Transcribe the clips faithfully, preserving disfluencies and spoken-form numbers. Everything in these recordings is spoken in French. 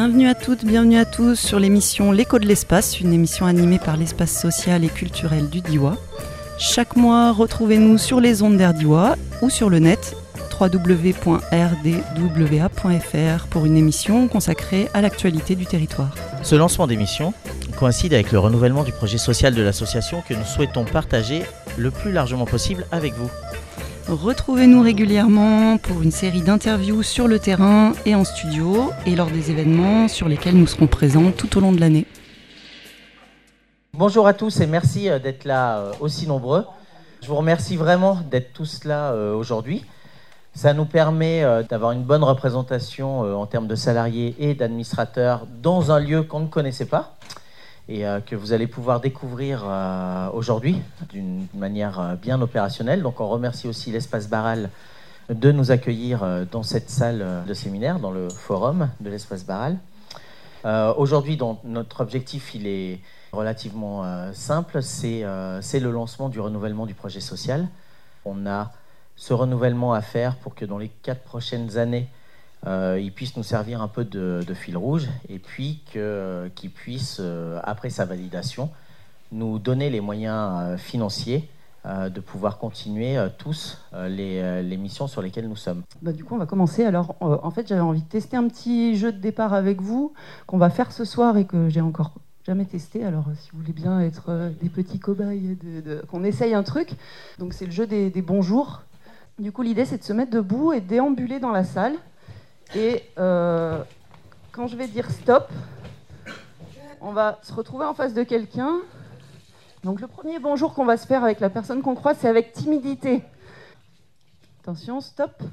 Bienvenue à toutes, bienvenue à tous sur l'émission L'écho de l'espace, une émission animée par l'espace social et culturel du Diois. Chaque mois, retrouvez-nous sur les ondes d'Air Diois ou sur le net w w w point r d w a point f r pour une émission consacrée à l'actualité du territoire. Ce lancement d'émission coïncide avec le renouvellement du projet social de l'association que nous souhaitons partager le plus largement possible avec vous. Retrouvez-nous régulièrement pour une série d'interviews sur le terrain et en studio et lors des événements sur lesquels nous serons présents tout au long de l'année. Bonjour à tous et merci d'être là aussi nombreux. Je vous remercie vraiment d'être tous là aujourd'hui. Ça nous permet d'avoir une bonne représentation en termes de salariés et d'administrateurs dans un lieu qu'on ne connaissait pas et que vous allez pouvoir découvrir aujourd'hui d'une manière bien opérationnelle. Donc on remercie aussi l'Espace Barral de nous accueillir dans cette salle de séminaire, dans le forum de l'Espace Barral. Aujourd'hui, donc, notre objectif il est relativement simple, c'est, c'est le lancement du renouvellement du projet social. On a ce renouvellement à faire pour que dans les quatre prochaines années, euh, il puisse nous servir un peu de, de fil rouge et puis que, euh, qu'il puisse, euh, après sa validation, nous donner les moyens euh, financiers euh, de pouvoir continuer euh, tous euh, les, euh, les missions sur lesquelles nous sommes. Bah, du coup, on va commencer. Alors, euh, en fait, j'avais envie de tester un petit jeu de départ avec vous qu'on va faire ce soir et que j'ai encore jamais testé. Alors, si vous voulez bien être euh, des petits cobayes, de, de, qu'on essaye un truc. Donc, c'est le jeu des, des bonjours. Du coup, l'idée, c'est de se mettre debout et de déambuler dans la salle. Et euh, quand je vais dire stop, on va se retrouver en face de quelqu'un. Donc, le premier bonjour qu'on va se faire avec la personne qu'on croise, c'est avec timidité. Attention, stop.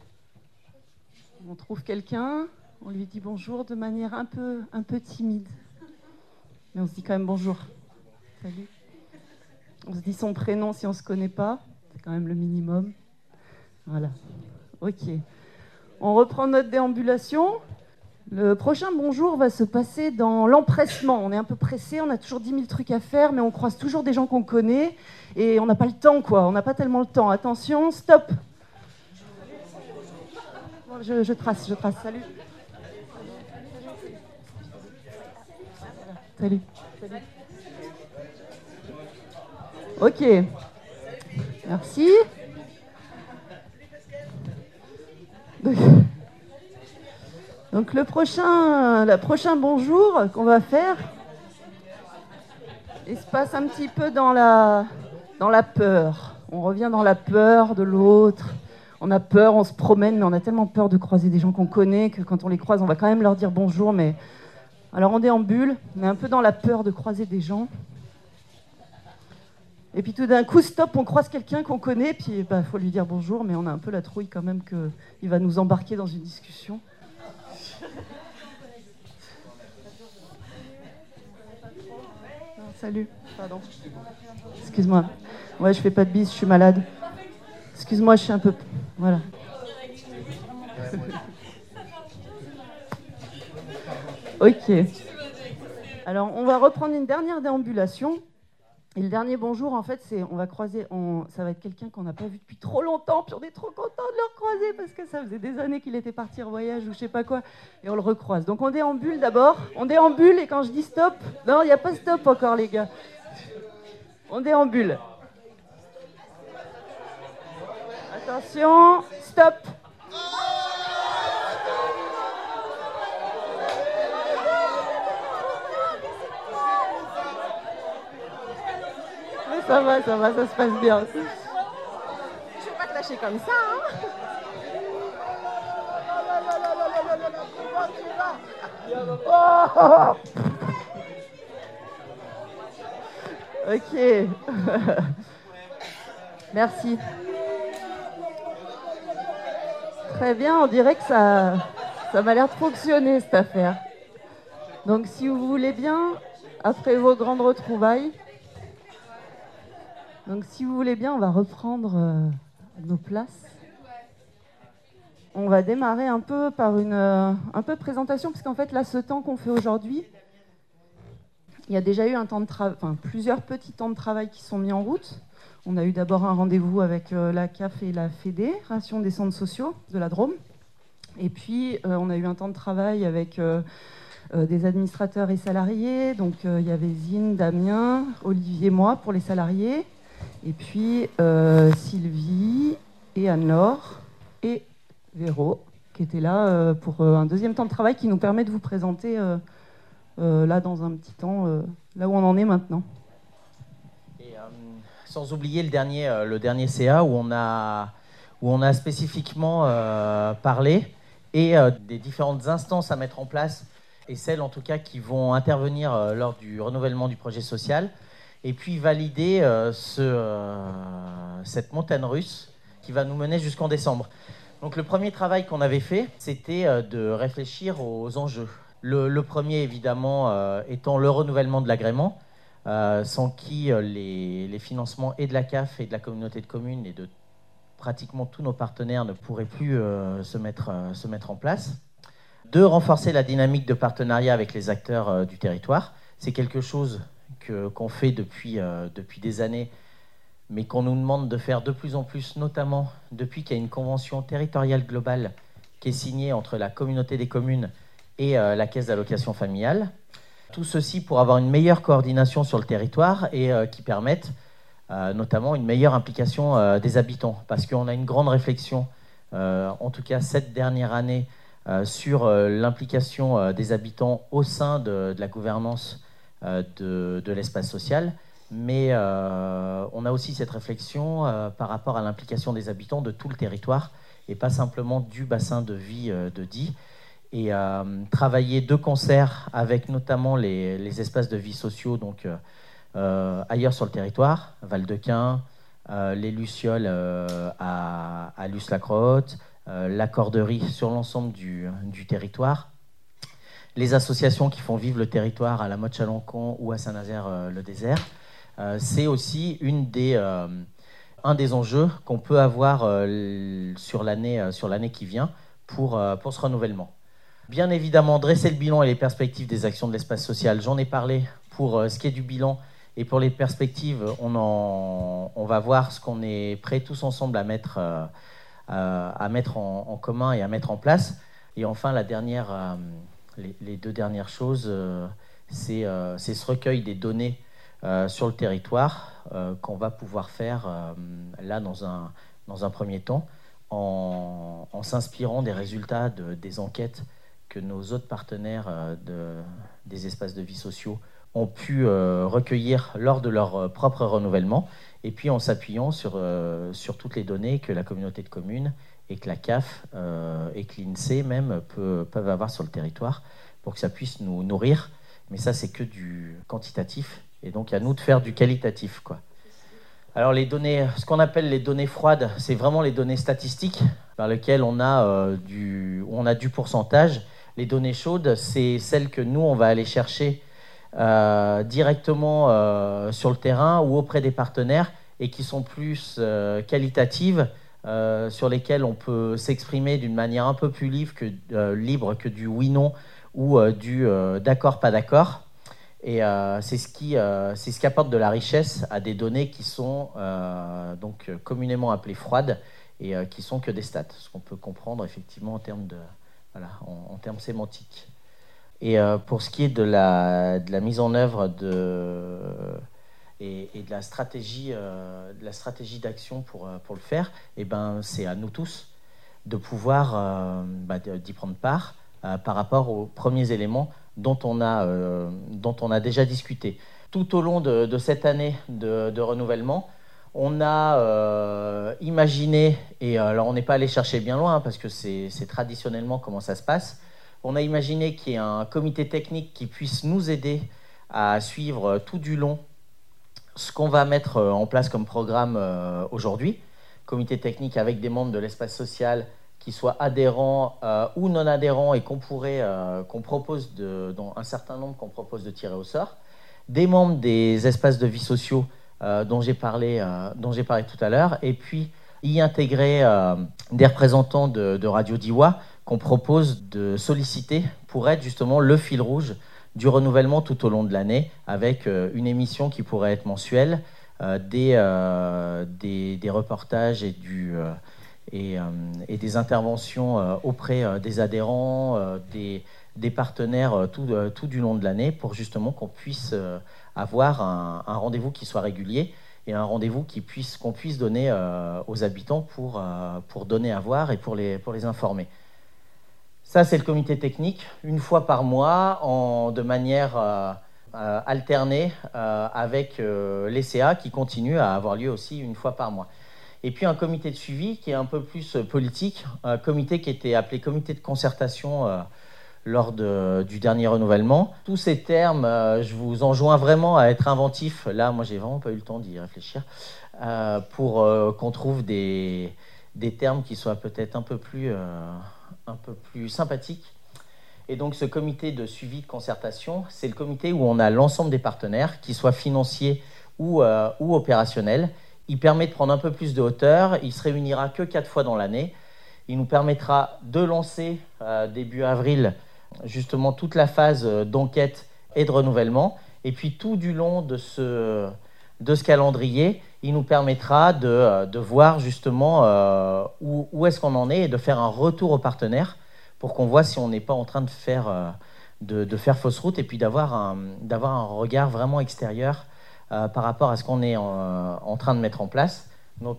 On trouve quelqu'un, on lui dit bonjour de manière un peu, un peu timide. Mais on se dit quand même bonjour. Salut. On se dit son prénom si on ne se connaît pas. C'est quand même le minimum. Voilà, ok. On reprend notre déambulation. Le prochain bonjour va se passer dans l'empressement. On est un peu pressé, on a toujours dix mille trucs à faire, mais on croise toujours des gens qu'on connaît et on n'a pas le temps, quoi. On n'a pas tellement le temps. Attention, stop. Je, je trace, je trace. Salut. Salut. Salut. Ok. Merci. Donc le prochain, le prochain bonjour qu'on va faire, il se passe un petit peu dans la, dans la peur. On revient dans la peur de l'autre. On a peur, on se promène, mais on a tellement peur de croiser des gens qu'on connaît que quand on les croise, on va quand même leur dire bonjour. Mais alors on déambule, on est un peu dans la peur de croiser des gens. Et puis tout d'un coup, stop, on croise quelqu'un qu'on connaît, puis il bah, faut lui dire bonjour, mais on a un peu la trouille quand même qu'il va nous embarquer dans une discussion. Non, salut, pardon. Excuse-moi. Ouais, je fais pas de bis, je suis malade. Excuse-moi, je suis un peu... Voilà. Ok. Alors, on va reprendre une dernière déambulation. Et le dernier bonjour, en fait, c'est on va croiser, on, ça va être quelqu'un qu'on n'a pas vu depuis trop longtemps, puis on est trop content de le recroiser parce que ça faisait des années qu'il était parti en voyage ou je sais pas quoi, et on le recroise. Donc on déambule d'abord, on déambule et quand je dis stop, non, il n'y a pas stop encore les gars. On déambule. Attention, stop. Ça va, ça va, ça se passe bien. Je vais pas te lâcher comme ça, hein. Oh ok. Merci. Très bien, on dirait que ça, ça m'a l'air de fonctionner cette affaire. Donc si vous voulez bien, après vos grandes retrouvailles, Donc si vous voulez bien, on va reprendre euh, nos places. On va démarrer un peu par une euh, un peu présentation, parce qu'en fait là, ce temps qu'on fait aujourd'hui, il y a déjà eu un temps de tra- enfin, plusieurs petits temps de travail qui sont mis en route. On a eu d'abord un rendez-vous avec euh, la C A F et la Fédération des centres sociaux de la Drôme. Et puis, euh, on a eu un temps de travail avec euh, euh, des administrateurs et salariés. Donc, euh, il y avait Zine, Damien, Olivier, moi pour les salariés. Et puis, euh, Sylvie et Anne-Laure et Véro qui étaient là euh, pour euh, un deuxième temps de travail qui nous permet de vous présenter euh, euh, là dans un petit temps, euh, là où on en est maintenant. Et, euh, sans oublier le dernier, euh, le dernier C A où on a, où on a spécifiquement euh, parlé et euh, des différentes instances à mettre en place et celles en tout cas qui vont intervenir euh, lors du renouvellement du projet social et puis valider euh, ce, euh, cette montagne russe qui va nous mener jusqu'en décembre. Donc le premier travail qu'on avait fait, c'était euh, de réfléchir aux enjeux. Le, le premier évidemment euh, étant le renouvellement de l'agrément, euh, sans qui euh, les, les financements et de la C A F et de la communauté de communes et de pratiquement tous nos partenaires ne pourraient plus euh, se, mettre, euh, se mettre en place. De renforcer la dynamique de partenariat avec les acteurs euh, du territoire. C'est quelque chose que, qu'on fait depuis, euh, depuis des années, mais qu'on nous demande de faire de plus en plus, notamment depuis qu'il y a une convention territoriale globale qui est signée entre la communauté des communes et euh, la caisse d'allocation familiale. Tout ceci pour avoir une meilleure coordination sur le territoire et euh, qui permette euh, notamment une meilleure implication euh, des habitants. Parce qu'on a une grande réflexion, euh, en tout cas cette dernière année, euh, sur euh, l'implication euh, des habitants au sein de, de la gouvernance euh, de, de l'espace social. Mais euh, on a aussi cette réflexion euh, par rapport à l'implication des habitants de tout le territoire et pas simplement du bassin de vie euh, de Die. Et euh, travailler de concert avec notamment les, les espaces de vie sociaux, donc euh, ailleurs sur le territoire, Val-de-Quin, euh, les Lucioles euh, à, à Luce-la-Crotte, euh, la Corderie sur l'ensemble du, du territoire, les associations qui font vivre le territoire à la Motte-Chalancon ou à Saint-Nazaire-le-Désert. Euh, c'est aussi une des, euh, un des enjeux qu'on peut avoir euh, sur l'année, euh, sur l'année qui vient pour, euh, pour ce renouvellement. Bien évidemment, dresser le bilan et les perspectives des actions de l'espace social. J'en ai parlé pour euh, ce qui est du bilan et pour les perspectives, on, en, on va voir ce qu'on est prêts tous ensemble à mettre, euh, à mettre en, en commun et à mettre en place. Et enfin, la dernière, euh, les, les deux dernières choses, euh, c'est, euh, c'est ce recueil des données Euh, sur le territoire euh, qu'on va pouvoir faire euh, là dans un, dans un premier temps en, en s'inspirant des résultats de, des enquêtes que nos autres partenaires euh, de, des espaces de vie sociaux ont pu euh, recueillir lors de leur euh, propre renouvellement et puis en s'appuyant sur, euh, sur toutes les données que la communauté de communes et que la C A F euh, et que l'INSEE même peut, peuvent avoir sur le territoire pour que ça puisse nous nourrir. Mais ça, c'est que du quantitatif. Et donc, à nous de faire du qualitatif, quoi. Alors, les données, ce qu'on appelle les données froides, c'est vraiment les données statistiques par lesquelles on a, euh, du, on a du pourcentage. Les données chaudes, c'est celles que nous, on va aller chercher euh, directement euh, sur le terrain ou auprès des partenaires et qui sont plus euh, qualitatives, euh, sur lesquelles on peut s'exprimer d'une manière un peu plus libre que, euh, libre que du oui-non ou euh, du euh, d'accord, pas d'accord. Et euh, c'est, ce qui, euh, c'est ce qui apporte de la richesse à des données qui sont euh, donc communément appelées froides et euh, qui sont que des stats, ce qu'on peut comprendre effectivement en termes, de, voilà, en, en termes sémantiques. Et euh, pour ce qui est de la, de la mise en œuvre de, et, et de la stratégie, euh, de la stratégie d'action pour, pour le faire, eh ben, c'est à nous tous de pouvoir euh, bah, d'y prendre part euh, par rapport aux premiers éléments dont on a, euh, dont on a déjà discuté. Tout au long de, de cette année de, de renouvellement, on a euh, imaginé, et alors on n'est pas allé chercher bien loin, hein, parce que c'est, c'est traditionnellement comment ça se passe, on a imaginé qu'il y ait un comité technique qui puisse nous aider à suivre tout du long ce qu'on va mettre en place comme programme euh, aujourd'hui. Comité technique avec des membres de l'espace social qui soient adhérents euh, ou non adhérents et qu'on pourrait, euh, qu'on propose de, dont un certain nombre qu'on propose de tirer au sort, des membres des espaces de vie sociaux euh, dont j'ai parlé, euh, dont j'ai parlé tout à l'heure, et puis y intégrer euh, des représentants de, de Radio Diois qu'on propose de solliciter pour être justement le fil rouge du renouvellement tout au long de l'année, avec euh, une émission qui pourrait être mensuelle, euh, des, euh, des, des reportages et du... Euh, et, euh, et des interventions euh, auprès euh, des adhérents, euh, des, des partenaires euh, tout, euh, tout du long de l'année pour justement qu'on puisse euh, avoir un, un rendez-vous qui soit régulier et un rendez-vous qui puisse, qu'on puisse donner euh, aux habitants pour, euh, pour donner à voir et pour les, pour les informer. Ça, c'est le comité technique, une fois par mois, en, de manière euh, euh, alternée euh, avec euh, l'E C A qui continue à avoir lieu aussi une fois par mois. Et puis un comité de suivi qui est un peu plus politique, un comité qui était appelé comité de concertation euh, lors de, du dernier renouvellement. Tous ces termes, euh, je vous enjoins vraiment à être inventif. Là, moi, j'ai vraiment pas eu le temps d'y réfléchir euh, pour euh, qu'on trouve des, des termes qui soient peut-être un peu plus, euh, un peu plus sympathiques. Et donc, ce comité de suivi de concertation, c'est le comité où on a l'ensemble des partenaires, qu'ils soient financiers ou, euh, ou opérationnels. Il permet de prendre un peu plus de hauteur. Il se réunira que quatre fois dans l'année. Il nous permettra de lancer euh, début avril justement toute la phase d'enquête et de renouvellement. Et puis tout du long de ce, de ce calendrier, il nous permettra de, de voir justement euh, où, où est-ce qu'on en est et de faire un retour aux partenaires pour qu'on voit si on n'est pas en train de faire, euh, de, de faire fausse route et puis d'avoir un, d'avoir un regard vraiment extérieur Euh, par rapport à ce qu'on est en, euh, en train de mettre en place. Donc,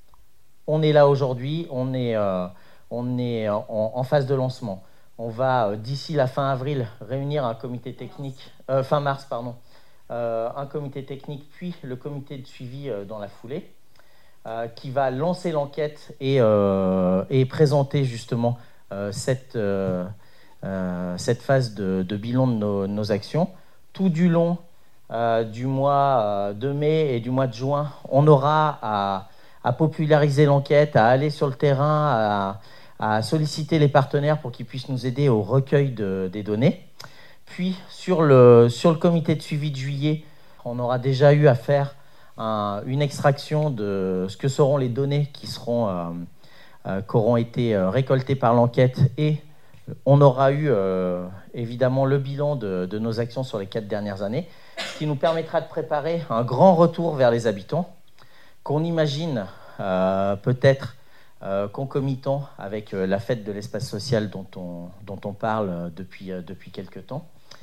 on est là aujourd'hui, on est, euh, on est en, en phase de lancement. On va, euh, d'ici la fin avril, réunir un comité technique, euh, fin mars, pardon, euh, un comité technique, puis le comité de suivi euh, dans la foulée, euh, qui va lancer l'enquête et, euh, et présenter justement euh, cette, euh, euh, cette phase de, de bilan de nos, nos actions. Tout du long Euh, du mois euh, de mai et du mois de juin, on aura à, à populariser l'enquête, à aller sur le terrain, à, à solliciter les partenaires pour qu'ils puissent nous aider au recueil de, des données. Puis, sur le, sur le comité de suivi de juillet, on aura déjà eu à faire un, une extraction de ce que seront les données qui seront, euh, euh, qui auront été récoltées par l'enquête et on aura eu euh, évidemment le bilan de, de nos actions sur les quatre dernières années, ce qui nous permettra de préparer un grand retour vers les habitants, qu'on imagine euh, peut-être euh, concomitant avec euh, la fête de l'espace social dont on, dont on parle depuis, euh, depuis quelques temps.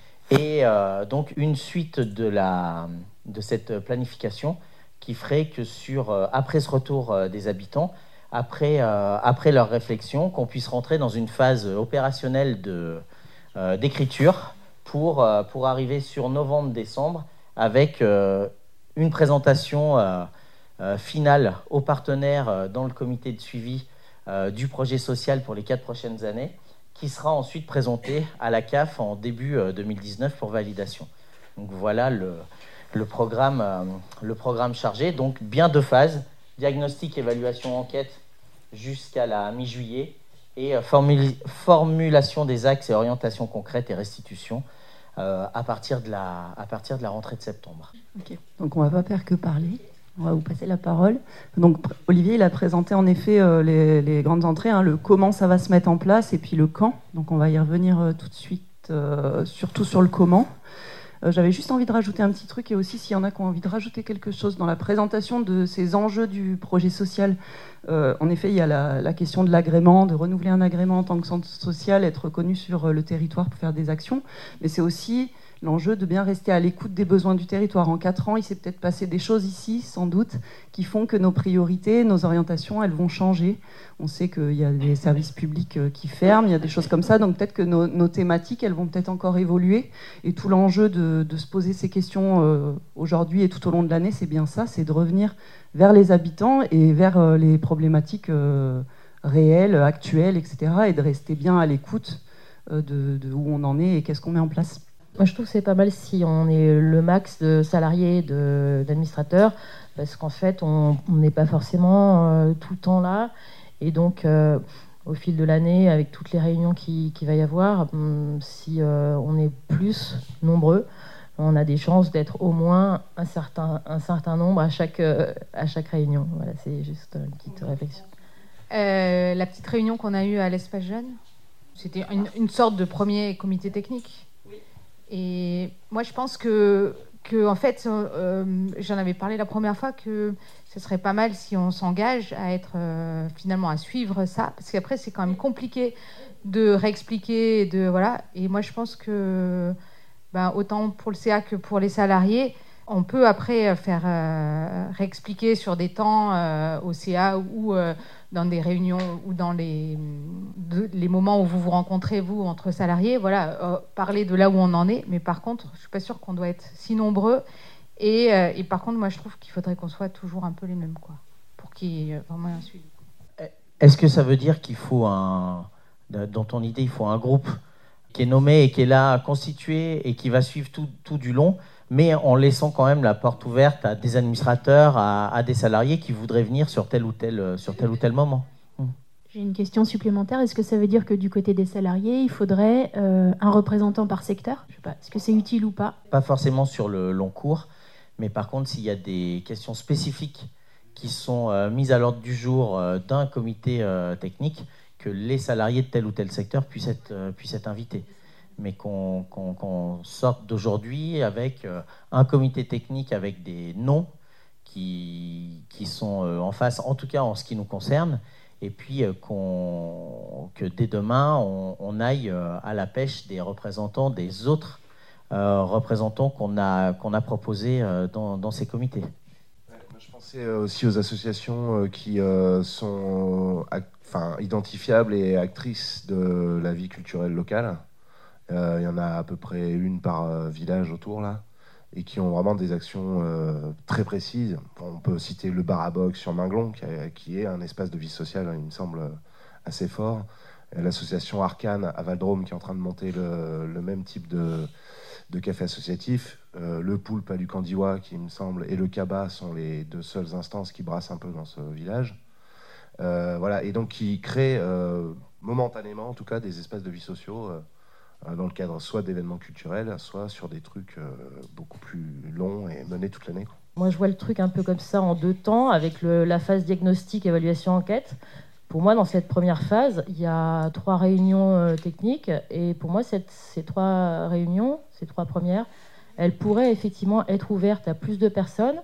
Et euh, donc une suite de, la, de cette planification qui ferait que sur, euh, après ce retour euh, des habitants, Après, euh, après leur réflexion, qu'on puisse rentrer dans une phase opérationnelle de, euh, d'écriture pour, euh, pour arriver sur novembre-décembre avec euh, une présentation euh, euh, finale aux partenaires euh, dans le comité de suivi euh, du projet social pour les quatre prochaines années, qui sera ensuite présentée à la C A F en début euh, deux mille dix-neuf pour validation. Donc voilà le, le, programme, euh, le programme chargé. Donc bien deux phases, diagnostic, évaluation, enquête, jusqu'à la mi-juillet, et formul- formulation des axes et orientations concrètes et restitution euh, à, partir de la, à partir de la rentrée de septembre. Ok, donc on ne va pas faire que parler, on va vous passer la parole. Donc Olivier, il a présenté en effet euh, les, les grandes entrées, hein, le comment ça va se mettre en place, et puis le quand. Donc on va y revenir euh, tout de suite, euh, surtout sur le comment. Euh, j'avais juste envie de rajouter un petit truc, et aussi s'il y en a qui ont envie de rajouter quelque chose dans la présentation de ces enjeux du projet social. Euh, en effet, il y a la, la question de l'agrément, de renouveler un agrément en tant que centre social, être reconnu sur le territoire pour faire des actions, mais c'est aussi l'enjeu de bien rester à l'écoute des besoins du territoire. En quatre ans, il s'est peut-être passé des choses ici, sans doute, qui font que nos priorités, nos orientations, elles vont changer. On sait qu'il y a des services publics qui ferment, il y a des choses comme ça, donc peut-être que nos, nos thématiques, elles vont peut-être encore évoluer. Et tout l'enjeu de, de se poser ces questions euh, aujourd'hui et tout au long de l'année, c'est bien ça, c'est de revenir vers les habitants et vers euh, les problématiques euh, réelles, actuelles, et cetera, et de rester bien à l'écoute euh, de, de où on en est et qu'est-ce qu'on met en place. Moi, je trouve que c'est pas mal si on est le max de salariés, de, d'administrateurs, parce qu'en fait, on n'est pas forcément euh, tout le temps là. Et donc, euh, au fil de l'année, avec toutes les réunions qu'il qui va y avoir, hum, si euh, on est plus nombreux, on a des chances d'être au moins un certain, un certain nombre à chaque, euh, à chaque réunion. Voilà, c'est juste une petite réflexion. Euh, la petite réunion qu'on a eue à l'Espace Jeune, c'était une, une sorte de premier comité technique. Et moi, je pense que que en fait, euh, j'en avais parlé la première fois, que ce serait pas mal si on s'engage à être euh, finalement à suivre ça, parce qu'après c'est quand même compliqué de réexpliquer, et de voilà. Et moi je pense que ben, autant pour le C A que pour les salariés, on peut après faire euh, réexpliquer sur des temps euh, au C A ou euh, dans des réunions ou dans les, de, les moments où vous vous rencontrez, vous, entre salariés, voilà, euh, parler de là où on en est. Mais par contre, je ne suis pas sûre qu'on doit être si nombreux. Et, euh, et par contre, moi, je trouve qu'il faudrait qu'on soit toujours un peu les mêmes, quoi, pour qu'il y ait vraiment un suivi. Est-ce que ça veut dire qu'il faut un... Dans ton idée, il faut un groupe qui est nommé et qui est là, constitué, et qui va suivre tout, tout du long, mais en laissant quand même la porte ouverte à des administrateurs, à, à des salariés qui voudraient venir sur tel ou tel, sur tel, ou tel moment. J'ai une question supplémentaire. Est-ce que ça veut dire que du côté des salariés, il faudrait euh, un représentant par secteur ? Je sais pas. Est-ce que c'est utile ou pas ? Pas forcément sur le long cours, mais par contre, s'il y a des questions spécifiques qui sont euh, mises à l'ordre du jour euh, d'un comité euh, technique, que les salariés de tel ou tel secteur puissent être, euh, puissent être invités. Mais qu'on, qu'on, qu'on sorte d'aujourd'hui avec euh, un comité technique avec des noms qui, qui sont euh, en face, en tout cas en ce qui nous concerne, et puis euh, qu'on, que dès demain, on, on aille euh, à la pêche des représentants des autres euh, représentants qu'on a, qu'on a proposés euh, dans, dans ces comités. Ouais, moi je pensais aussi aux associations euh, qui euh, sont euh, enfin, identifiables et actrices de la vie culturelle locale. Il euh, y en a à peu près une par euh, village autour, là, et qui ont vraiment des actions euh, très précises. On peut citer le bar à boxe sur Minglon, qui, a, qui est un espace de vie sociale, il me semble, assez fort. L'association Arcane à Val-de-Rôme, qui est en train de monter le, le même type de, de café associatif. Euh, le Poulpe à Lucandiwa, qui, il me semble, et le Cabas sont les deux seules instances qui brassent un peu dans ce village. Euh, voilà, et donc qui créent euh, momentanément, en tout cas, des espaces de vie sociaux euh, dans le cadre soit d'événements culturels, soit sur des trucs euh, beaucoup plus longs et menés toute l'année, quoi. Moi, je vois le truc un peu comme ça en deux temps, avec le, la phase diagnostic, évaluation, enquête. Pour moi, dans cette première phase, il y a trois réunions euh, techniques. Et pour moi, cette, ces trois réunions, ces trois premières, elles pourraient effectivement être ouvertes à plus de personnes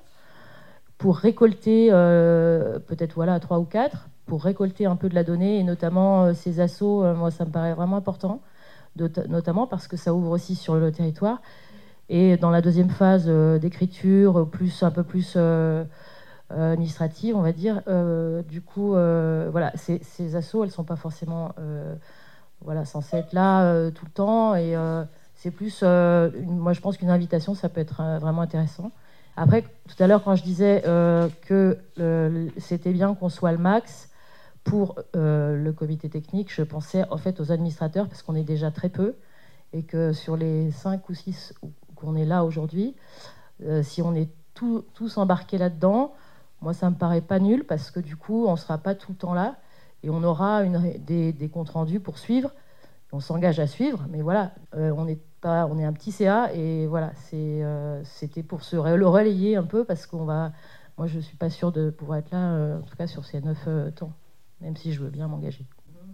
pour récolter, euh, peut-être voilà, trois ou quatre, pour récolter un peu de la donnée, et notamment euh, ces assos, euh, moi, ça me paraît vraiment important. Notamment parce que ça ouvre aussi sur le territoire. Et dans la deuxième phase euh, d'écriture, plus, un peu plus euh, euh, administrative, on va dire, euh, du coup, euh, voilà, ces, ces assos, elles ne sont pas forcément euh, voilà, censées être là euh, tout le temps. Et euh, c'est plus, euh, une, moi je pense qu'une invitation, ça peut être euh, vraiment intéressant. Après, tout à l'heure, quand je disais euh, que euh, c'était bien qu'on soit le max, pour euh, le comité technique, je pensais en fait aux administrateurs, parce qu'on est déjà très peu, et que sur les cinq ou six qu'on est là aujourd'hui, euh, si on est tout, tous embarqués là-dedans, moi ça me paraît pas nul, parce que du coup on ne sera pas tout le temps là, et on aura une, des, des comptes rendus pour suivre, on s'engage à suivre, mais voilà, euh, on, est pas, on est un petit C A, et voilà, c'est, euh, c'était pour se le relayer un peu, parce qu'on va, moi je ne suis pas sûre de pouvoir être là, euh, en tout cas sur ces neuf euh, temps, même si je veux bien m'engager.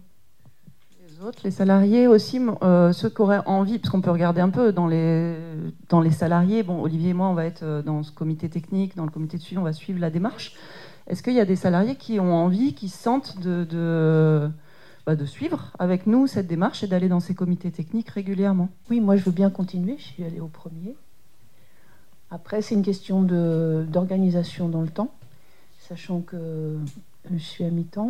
Les autres, les salariés aussi, euh, ceux qui auraient envie, parce qu'on peut regarder un peu dans les, dans les salariés, bon, Olivier et moi, on va être dans ce comité technique, dans le comité de suivi, on va suivre la démarche. Est-ce qu'il y a des salariés qui ont envie, qui sentent de, de, bah, de suivre avec nous cette démarche et d'aller dans ces comités techniques régulièrement ? Oui, moi je veux bien continuer, je suis allée au premier. Après, c'est une question de, d'organisation dans le temps, sachant que je suis à mi-temps.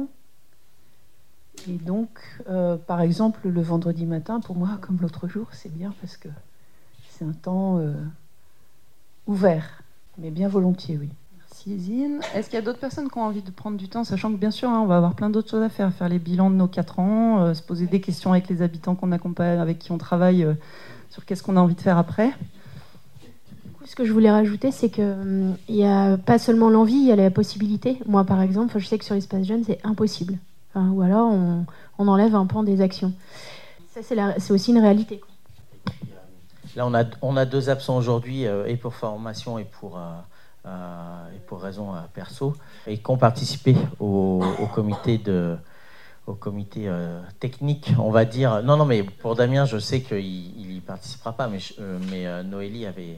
Et donc, euh, par exemple, le vendredi matin, pour moi, comme l'autre jour, c'est bien parce que c'est un temps euh, ouvert, mais bien volontiers, oui. Merci Zine. Est-ce qu'il y a d'autres personnes qui ont envie de prendre du temps, sachant que bien sûr, hein, on va avoir plein d'autres choses à faire, faire les bilans de nos quatre ans, euh, se poser des questions avec les habitants qu'on accompagne, avec qui on travaille, euh, sur qu'est-ce qu'on a envie de faire après. Du coup, ce que je voulais rajouter, c'est qu'il hum, n'y a pas seulement l'envie, il y a la possibilité. Moi, par exemple, je sais que sur l'espace jeune, c'est impossible. Enfin, ou alors, on, on enlève un pan des actions. Ça, c'est, la, c'est aussi une réalité, quoi. Là, on a, on a deux absents aujourd'hui, euh, et pour formation et pour, euh, euh, et pour raison euh, perso, et qui ont participé au, au comité, de, au comité euh, technique, on va dire. Non, non, mais pour Damien, je sais qu'il ne participera pas, mais, je, euh, mais euh, Noélie avait, je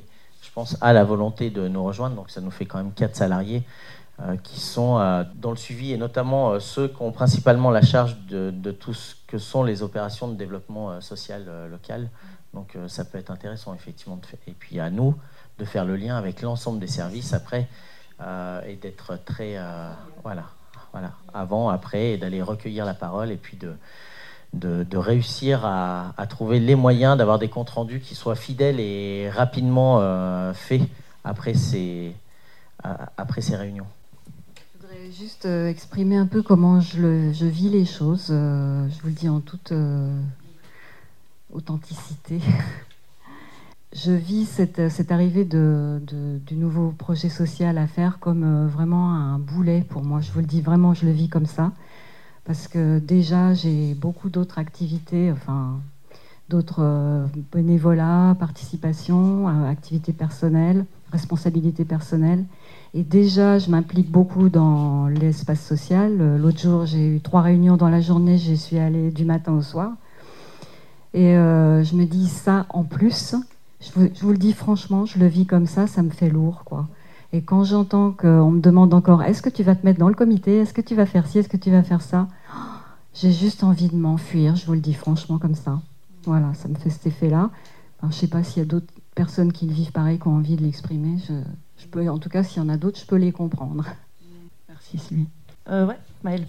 je pense, a la volonté de nous rejoindre. Donc ça nous fait quand même quatre salariés euh, qui sont euh, dans le suivi, et notamment euh, ceux qui ont principalement la charge de, de tout ce que sont les opérations de développement euh, social euh, local. Donc euh, ça peut être intéressant, effectivement. De faire. Et puis à nous de faire le lien avec l'ensemble des services après euh, et d'être très... Euh, voilà, voilà, avant, après, et d'aller recueillir la parole et puis de... De, de réussir à, à trouver les moyens d'avoir des comptes rendus qui soient fidèles et rapidement euh, faits après ces, euh, après ces réunions. Je voudrais juste euh, exprimer un peu comment je, le, je vis les choses. Euh, je vous le dis en toute euh, authenticité. Je vis cette, cette arrivée de, de, du nouveau projet social à faire comme euh, vraiment un boulet pour moi. Je vous le dis vraiment, je le vis comme ça. Parce que déjà, j'ai beaucoup d'autres activités, enfin, d'autres euh, bénévolats, participation, euh, activités personnelles, responsabilités personnelles. Et déjà, je m'implique beaucoup dans l'espace social. L'autre jour, j'ai eu trois réunions dans la journée, j'y suis allée du matin au soir. Et euh, je me dis, ça, en plus, je vous, je vous le dis franchement, je le vis comme ça, ça me fait lourd, quoi. Et quand j'entends qu'on me demande encore, est-ce que tu vas te mettre dans le comité, est-ce que tu vas faire ci, est-ce que tu vas faire ça, j'ai juste envie de m'enfuir, je vous le dis franchement comme ça. Voilà, ça me fait cet effet-là. Alors, je ne sais pas s'il y a d'autres personnes qui le vivent pareil, qui ont envie de l'exprimer. Je, je peux, en tout cas, s'il y en a d'autres, je peux les comprendre. Merci Sylvie. Euh, ouais, Maëlle.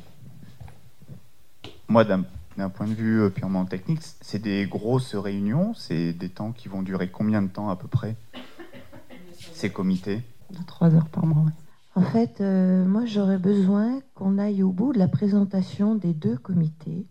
Moi, d'un, d'un point de vue purement technique, c'est des grosses réunions, c'est des temps qui vont durer combien de temps à peu près, ces comités? De trois heures par mois, oui. En fait, euh, moi, j'aurais besoin qu'on aille au bout de la présentation des deux comités,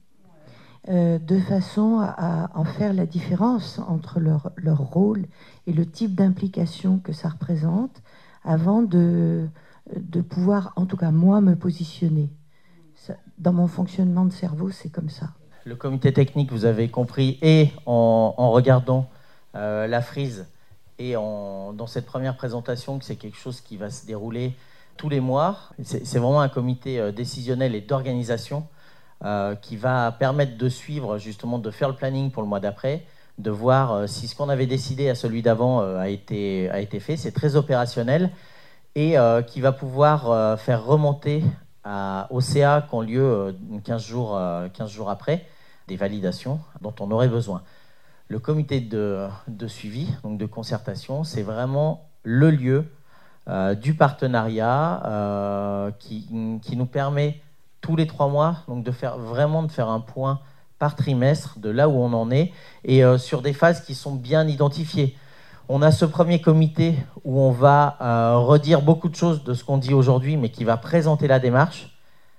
euh, de façon à, à en faire la différence entre leur, leur rôle et le type d'implication que ça représente, avant de, de pouvoir, en tout cas moi, me positionner. Ça, dans mon fonctionnement de cerveau, c'est comme ça. Le comité technique, vous avez compris, et en, en regardant euh, la frise, et en, dans cette première présentation, que c'est quelque chose qui va se dérouler tous les mois. C'est, c'est vraiment un comité euh, décisionnel et d'organisation euh, qui va permettre de suivre, justement, de faire le planning pour le mois d'après, de voir euh, si ce qu'on avait décidé à celui d'avant euh, a, été, a été fait. C'est très opérationnel et euh, qui va pouvoir euh, faire remonter à, au C A qui ont lieu euh, quinze jours, euh, quinze jours après, des validations dont on aurait besoin. Le comité de, de suivi, donc de concertation, c'est vraiment le lieu euh, du partenariat euh, qui, qui nous permet tous les trois mois donc de faire, vraiment de faire un point par trimestre de là où on en est et euh, sur des phases qui sont bien identifiées. On a ce premier comité où on va euh, redire beaucoup de choses de ce qu'on dit aujourd'hui, mais qui va présenter la démarche.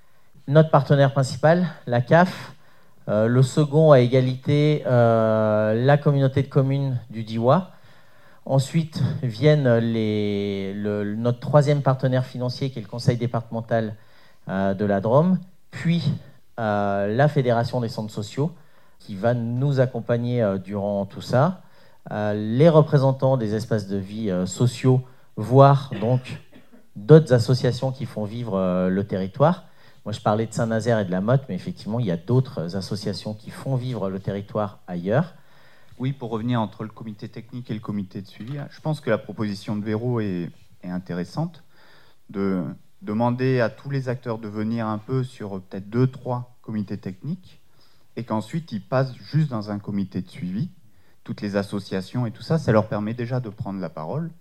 Notre partenaire principal, la C A F, Euh, le second à égalité, euh, la communauté de communes du Diois. Ensuite viennent les, le, notre troisième partenaire financier qui est le conseil départemental euh, de la Drôme, puis euh, la fédération des centres sociaux qui va nous accompagner euh, durant tout ça, euh, les représentants des espaces de vie euh, sociaux, voire donc d'autres associations qui font vivre euh, le territoire. Moi, je parlais de Saint-Nazaire et de la Motte, mais effectivement, il y a d'autres associations qui font vivre le territoire ailleurs. Oui, pour revenir entre le comité technique et le comité de suivi, je pense que la proposition de Véro est, est intéressante, de demander à tous les acteurs de venir un peu sur peut-être deux, trois comités techniques, et qu'ensuite ils passent juste dans un comité de suivi, toutes les associations et tout ça, ça leur permet déjà de prendre la parole,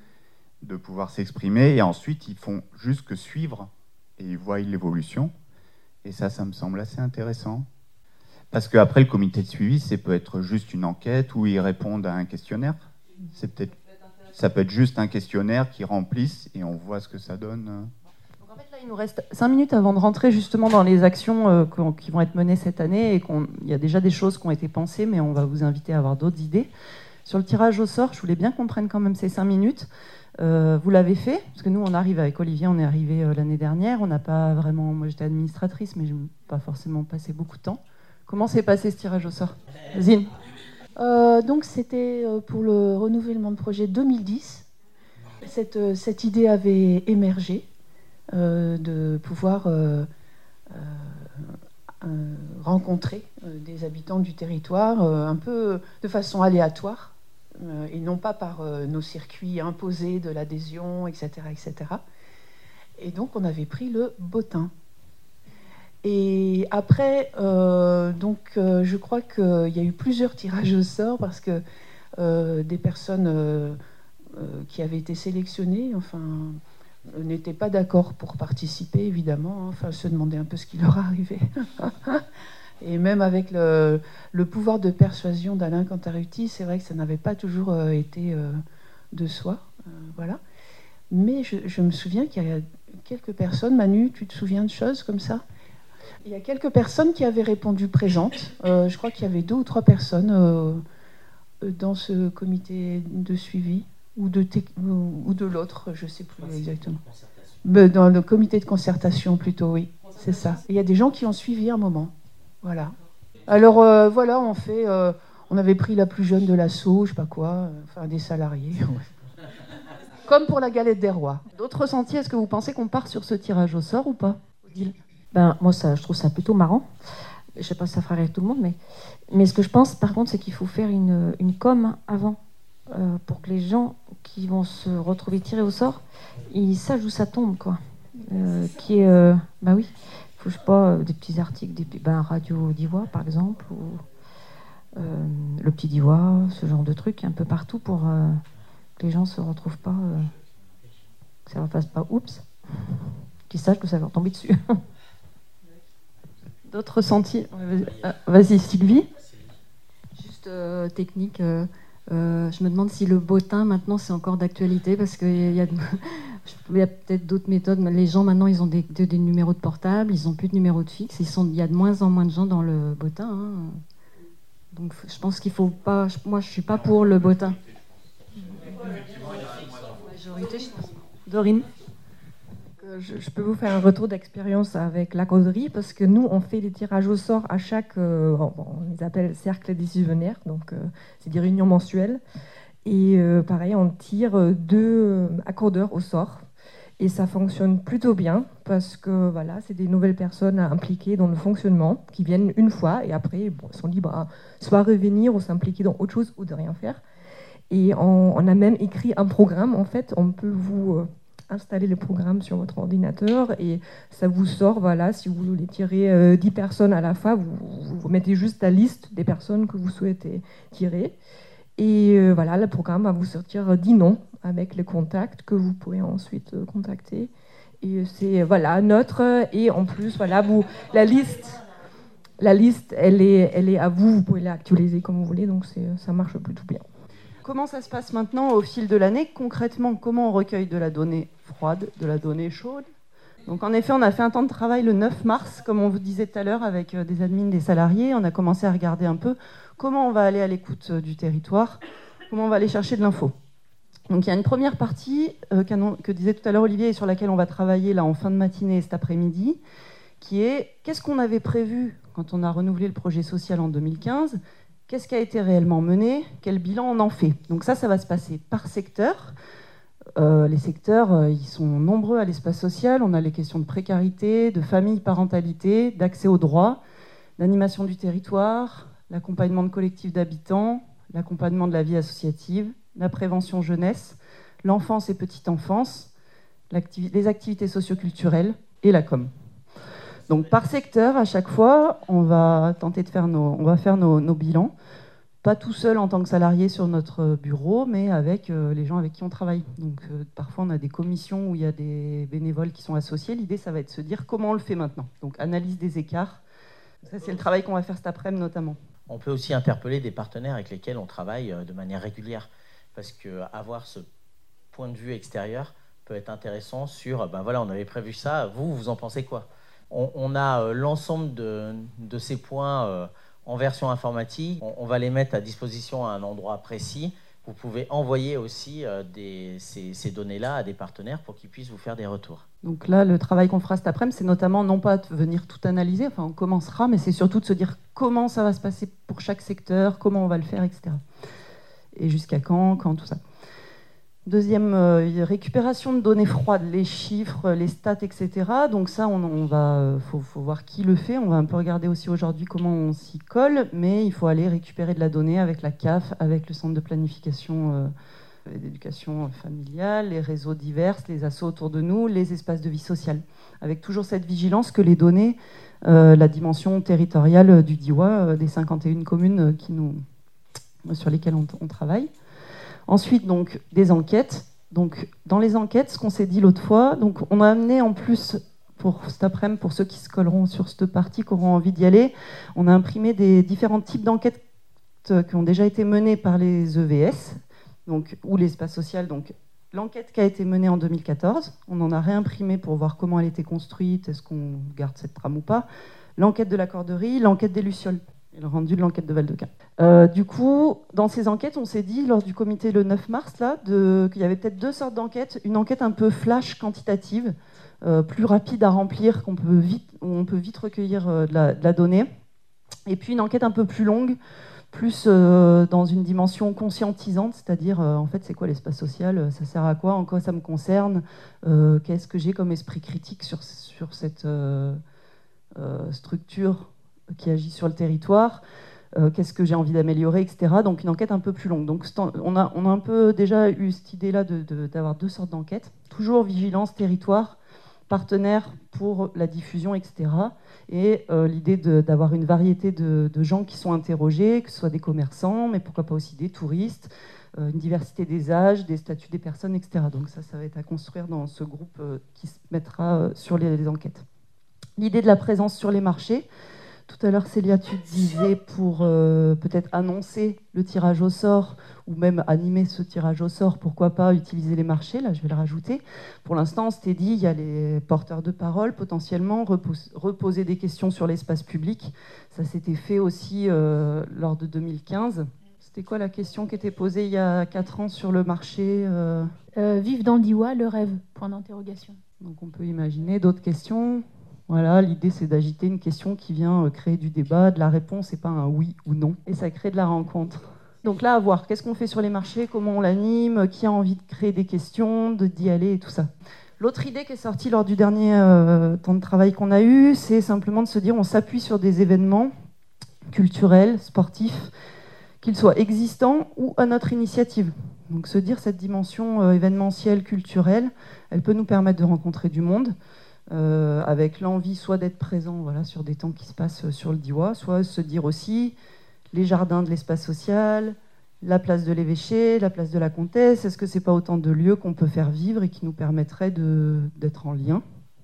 de pouvoir s'exprimer, et ensuite ils font juste que suivre et ils voient l'évolution. Et ça, ça me semble assez intéressant. Parce qu'après, le comité de suivi, ça peut être juste une enquête où ils répondent à un questionnaire. C'est peut-être, ça peut être juste un questionnaire qu'ils remplissent et on voit ce que ça donne. Donc en fait, là, il nous reste cinq minutes avant de rentrer justement dans les actions euh, qui vont être menées cette année. Et qu'on, il y a déjà des choses qui ont été pensées, mais on va vous inviter à avoir d'autres idées. Sur le tirage au sort, je voulais bien qu'on prenne quand même ces cinq minutes. Euh, vous l'avez fait, parce que nous, on arrive avec Olivier, on est arrivé euh, l'année dernière. On n'a pas vraiment... Moi, j'étais administratrice, mais je n'ai pas forcément passé beaucoup de temps. Comment s'est passé ce tirage au sort, Zine? euh, Donc, c'était pour le renouvellement de projet deux mille dix. Cette, cette idée avait émergé euh, de pouvoir euh, euh, rencontrer des habitants du territoire euh, un peu de façon aléatoire. euh, et non pas par euh, nos circuits imposés de l'adhésion, et cetera, et cetera. Et donc, on avait pris le bottin. Et après, euh, donc, euh, je crois qu'il y a eu plusieurs tirages au sort parce que euh, des personnes euh, euh, qui avaient été sélectionnées, enfin, n'étaient pas d'accord pour participer, évidemment. Enfin, se demandaient un peu ce qui leur arrivait. Et même avec le, le pouvoir de persuasion d'Alain Cantarutti, c'est vrai que ça n'avait pas toujours euh, été euh, de soi. Euh, voilà. Mais je, je me souviens qu'il y a quelques personnes, Manu, tu te souviens de choses comme ça ? Il y a quelques personnes qui avaient répondu présentes. Euh, je crois qu'il y avait deux ou trois personnes euh, dans ce comité de suivi, ou de, ou de l'autre, je ne sais plus exactement. Dans le comité de concertation plutôt, oui, c'est ça. Et il y a des gens qui ont suivi un moment. Voilà. Alors euh, voilà, on fait, euh, on avait pris la plus jeune de l'assaut, je sais pas quoi, euh, enfin des salariés. Comme pour la galette des rois. D'autres ressentis, est-ce que vous pensez qu'on part sur ce tirage au sort ou pas ? Ben, moi, ça, je trouve ça plutôt marrant. Je ne sais pas si ça fera rire tout le monde, mais, mais ce que je pense, par contre, c'est qu'il faut faire une, une com avant, euh, pour que les gens qui vont se retrouver tirés au sort, ils sachent où ça tombe, quoi. Euh, qui est, euh, bah oui, il faut, je sais pas, des petits articles, des, ben, Radio Divois, par exemple, ou euh, Le Petit Divois, ce genre de trucs, un peu partout, pour euh, que les gens ne se retrouvent pas, euh, que ça ne leur fasse pas oups, qu'ils sachent que ça va leur tomber dessus. D'autres ressentis ? Vas-y, Sylvie. Juste euh, technique, euh, euh, je me demande si le bottin, maintenant, c'est encore d'actualité, parce qu'il y a, y a peut-être d'autres méthodes. Les gens, maintenant, ils ont des, des, des numéros de portable, ils n'ont plus de numéro de fixe. Ils sont, il y a de moins en moins de gens dans le bottin. Hein. Donc, je pense qu'il ne faut pas... Moi, je ne suis pas pour le bottin. Majorité, je pense. Dorine ? Je, je peux vous faire un retour d'expérience avec la causerie, parce que nous, on fait des tirages au sort à chaque, euh, bon, on les appelle cercle décisionnaire, donc euh, c'est des réunions mensuelles. Et euh, pareil, on tire deux accordeurs au sort. Et ça fonctionne plutôt bien, parce que voilà, c'est des nouvelles personnes impliquées dans le fonctionnement, qui viennent une fois, et après, bon, sont libres à soit revenir ou s'impliquer dans autre chose ou de rien faire. Et on, on a même écrit un programme, en fait, on peut vous... Euh, installer le programme sur votre ordinateur et ça vous sort, voilà, si vous voulez tirer euh, dix personnes à la fois, vous, vous mettez juste la liste des personnes que vous souhaitez tirer et euh, voilà, le programme va vous sortir dix noms avec les contacts que vous pourrez ensuite euh, contacter et c'est, voilà, neutre et en plus, voilà, vous, la liste, la liste, elle est, elle est à vous, vous pouvez l'actualiser comme vous voulez, donc c'est, ça marche plutôt bien. Comment ça se passe maintenant au fil de l'année ? Concrètement, comment on recueille de la donnée froide, de la donnée chaude ? Donc en effet, on a fait un temps de travail le neuf mars, comme on vous disait tout à l'heure, avec des admins, des salariés. On a commencé à regarder un peu comment on va aller à l'écoute du territoire, comment on va aller chercher de l'info. Donc il y a une première partie euh, que disait tout à l'heure Olivier et sur laquelle on va travailler là en fin de matinée et cet après-midi, qui est qu'est-ce qu'on avait prévu quand on a renouvelé le projet social en deux mille quinze ? Qu'est-ce qui a été réellement mené ? Quel bilan on en fait ? Donc ça, ça va se passer par secteur. Euh, les secteurs, euh, ils sont nombreux à l'espace social. On a les questions de précarité, de famille, parentalité, d'accès aux droits, d'animation du territoire, l'accompagnement de collectifs d'habitants, l'accompagnement de la vie associative, la prévention jeunesse, l'enfance et petite enfance, les activités socioculturelles et la com. Donc par secteur, à chaque fois, on va tenter de faire nos, on va faire nos, nos bilans, pas tout seul en tant que salarié sur notre bureau, mais avec euh, les gens avec qui on travaille. Donc euh, parfois on a des commissions où il y a des bénévoles qui sont associés. L'idée, ça va être de se dire comment on le fait maintenant. Donc analyse des écarts. Ça, c'est le travail qu'on va faire cet après-midi notamment. On peut aussi interpeller des partenaires avec lesquels on travaille de manière régulière, parce qu'avoir ce point de vue extérieur peut être intéressant sur, ben voilà, on avait prévu ça, vous, vous en pensez quoi ? On, on a euh, l'ensemble de, de ces points euh, en version informatique. On, on va les mettre à disposition à un endroit précis. Vous pouvez envoyer aussi euh, des, ces, ces données-là à des partenaires pour qu'ils puissent vous faire des retours. Donc là, le travail qu'on fera cet après-midi, c'est notamment non pas de venir tout analyser, enfin on commencera, mais c'est surtout de se dire comment ça va se passer pour chaque secteur, comment on va le faire, et cetera. Et jusqu'à quand, quand, tout ça. Deuxième, euh, récupération de données froides, les chiffres, les stats, et cetera. Donc ça, on, on va, euh, faut, faut voir qui le fait. On va un peu regarder aussi aujourd'hui comment on s'y colle, mais il faut aller récupérer de la donnée avec la C A F, avec le centre de planification euh, et d'éducation familiale, les réseaux divers, les assos autour de nous, les espaces de vie sociale, avec toujours cette vigilance que les données, euh, la dimension territoriale du D I W A, euh, des cinquante et une communes qui nous, sur lesquelles on, on travaille. Ensuite, donc, des enquêtes. Donc, dans les enquêtes, ce qu'on s'est dit l'autre fois, donc, on a amené en plus, pour cet après-midi, pour ceux qui se colleront sur cette partie, qui auront envie d'y aller, on a imprimé des différents types d'enquêtes qui ont déjà été menées par les E V S, donc, ou l'espace social. Donc, l'enquête qui a été menée en deux mille quatorze, on en a réimprimé pour voir comment elle était construite, est-ce qu'on garde cette trame ou pas. L'enquête de la Corderie, l'enquête des Lucioles. Et le rendu de l'enquête de Val-de-Quin. Euh, du coup, dans ces enquêtes, on s'est dit, lors du comité le neuf mars, là, de, qu'il y avait peut-être deux sortes d'enquêtes. Une enquête un peu flash quantitative, euh, plus rapide à remplir, qu'on peut vite, où on peut vite recueillir euh, de, la, de la donnée. Et puis une enquête un peu plus longue, plus euh, dans une dimension conscientisante, c'est-à-dire, euh, en fait, c'est quoi l'espace social ? Ça sert à quoi ? En quoi ça me concerne ? euh, Qu'est-ce que j'ai comme esprit critique sur, sur cette euh, euh, structure qui agit sur le territoire, euh, qu'est-ce que j'ai envie d'améliorer, et cetera. Donc une enquête un peu plus longue. Donc on a, on a un peu déjà eu cette idée-là de, de, d'avoir deux sortes d'enquêtes. Toujours vigilance, territoire, partenaire pour la diffusion, et cetera. Et euh, l'idée de, d'avoir une variété de, de gens qui sont interrogés, que ce soit des commerçants, mais pourquoi pas aussi des touristes, euh, une diversité des âges, des statuts des personnes, et cetera. Donc ça, ça va être à construire dans ce groupe euh, qui se mettra euh, sur les, les enquêtes. L'idée de la présence sur les marchés. Tout à l'heure, Célia, tu disais pour euh, peut-être annoncer le tirage au sort ou même animer ce tirage au sort, pourquoi pas utiliser les marchés, là je vais le rajouter. Pour l'instant, on s'était dit, il y a les porteurs de parole, potentiellement, repos- reposer des questions sur l'espace public. Ça s'était fait aussi euh, lors de deux mille quinze. C'était quoi la question qui était posée il y a quatre ans sur le marché euh... Euh, Vivre dans le D I W A, le rêve, point d'interrogation. Donc on peut imaginer d'autres questions. Voilà, l'idée c'est d'agiter une question qui vient créer du débat, de la réponse et pas un oui ou non. Et ça crée de la rencontre. Donc là, à voir, qu'est-ce qu'on fait sur les marchés, comment on l'anime, qui a envie de créer des questions, de, d'y aller et tout ça. L'autre idée qui est sortie lors du dernier euh, temps de travail qu'on a eu, c'est simplement de se dire on s'appuie sur des événements culturels, sportifs, qu'ils soient existants ou à notre initiative. Donc se dire cette dimension euh, événementielle, culturelle, elle peut nous permettre de rencontrer du monde, Euh, avec l'envie soit d'être présent voilà, sur des temps qui se passent sur le D I W A, soit se dire aussi les jardins de l'espace social, la place de l'évêché, la place de la comtesse, est-ce que ce n'est pas autant de lieux qu'on peut faire vivre et qui nous permettraient de, d'être en lien ?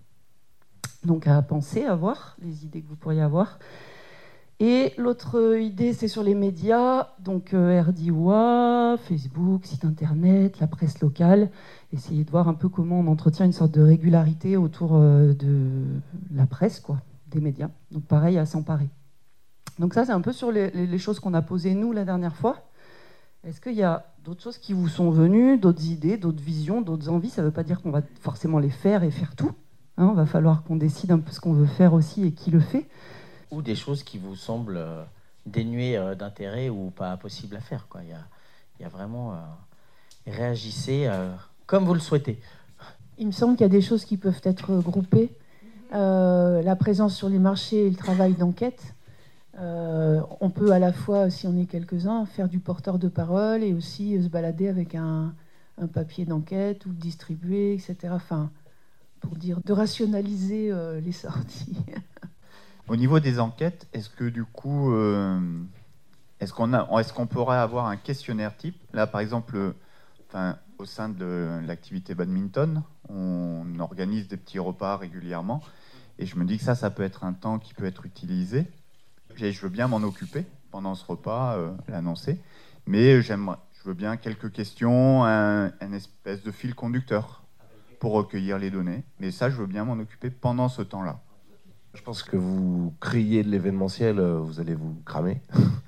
Donc à penser, à voir, les idées que vous pourriez avoir. Et l'autre idée, c'est sur les médias, donc euh, R D I W A, Facebook, site internet, la presse locale, essayer de voir un peu comment on entretient une sorte de régularité autour euh, de la presse, quoi, des médias. Donc pareil, à s'emparer. Donc ça, c'est un peu sur les, les choses qu'on a posées, nous, la dernière fois. Est-ce qu'il y a d'autres choses qui vous sont venues, d'autres idées, d'autres visions, d'autres envies ? Ça ne veut pas dire qu'on va forcément les faire et faire tout. Hein, il va falloir qu'on décide un peu ce qu'on veut faire aussi et qui le fait. Ou des choses qui vous semblent euh, dénuées euh, d'intérêt ou pas possibles à faire, quoi. Il y a, il y a vraiment... Euh, réagissez euh, comme vous le souhaitez. Il me semble qu'il y a des choses qui peuvent être groupées. Euh, la présence sur les marchés et le travail d'enquête. Euh, on peut à la fois, si on est quelques-uns, faire du porteur de parole et aussi euh, se balader avec un, un papier d'enquête ou le distribuer, et cetera. Enfin, pour dire de rationaliser euh, les sorties. Au niveau des enquêtes, est-ce que du coup, euh, est-ce qu'on a, est-ce qu'on pourrait avoir un questionnaire type ? Là, par exemple, euh, enfin, au sein de l'activité badminton, on organise des petits repas régulièrement, et je me dis que ça, ça peut être un temps qui peut être utilisé. Et je veux bien m'en occuper pendant ce repas, euh, l'annoncer, mais j'aimerais, je veux bien quelques questions, un, un espèce de fil conducteur pour recueillir les données. Mais ça, je veux bien m'en occuper pendant ce temps-là. Je pense que vous criez de l'événementiel, vous allez vous cramer.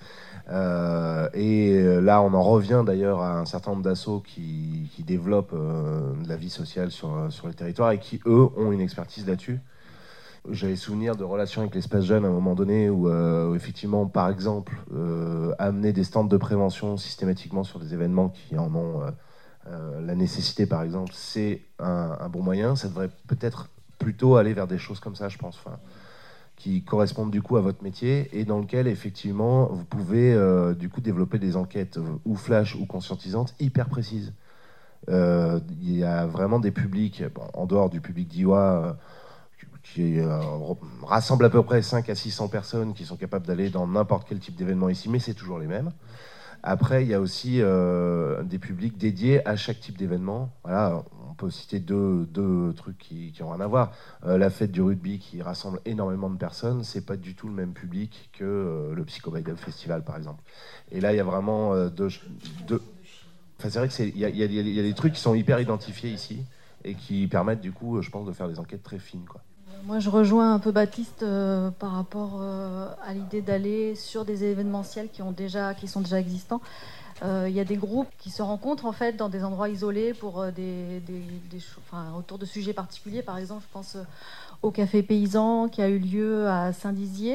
euh, et là, on en revient d'ailleurs à un certain nombre d'assauts qui, qui développent euh, de la vie sociale sur, sur le territoire et qui, eux, ont une expertise là-dessus. J'avais souvenir de relations avec l'espace jeune à un moment donné où, euh, où effectivement, par exemple, euh, amener des stands de prévention systématiquement sur des événements qui en ont euh, euh, la nécessité, par exemple, c'est un, un bon moyen. Ça devrait peut-être plutôt aller vers des choses comme ça, je pense, enfin, qui correspondent du coup à votre métier et dans lequel, effectivement, vous pouvez euh, du coup développer des enquêtes euh, ou flash ou conscientisantes hyper précises. Euh, il y a vraiment des publics, bon, en dehors du public d'I W A, euh, qui euh, rassemble à peu près cinq à six cents personnes qui sont capables d'aller dans n'importe quel type d'événement ici, mais c'est toujours les mêmes. Après, il y a aussi euh, des publics dédiés à chaque type d'événement. Voilà, on peut citer deux, deux trucs qui n'ont rien à voir. Euh, la fête du rugby qui rassemble énormément de personnes, c'est pas du tout le même public que euh, le Psycho by Dub Festival, par exemple. Et là, il y a vraiment euh, deux... deux... Enfin, c'est vrai qu'il y, y, y a des trucs qui sont hyper identifiés ici et qui permettent, du coup, je pense, de faire des enquêtes très fines, quoi. Moi, je rejoins un peu Baptiste euh, par rapport euh, à l'idée d'aller sur des événementiels qui, ont déjà, qui sont déjà existants. Il euh, y a des groupes qui se rencontrent en fait dans des endroits isolés pour euh, des, des, des, enfin, autour de sujets particuliers. Par exemple, je pense euh, au Café Paysan qui a eu lieu à Saint-Dizier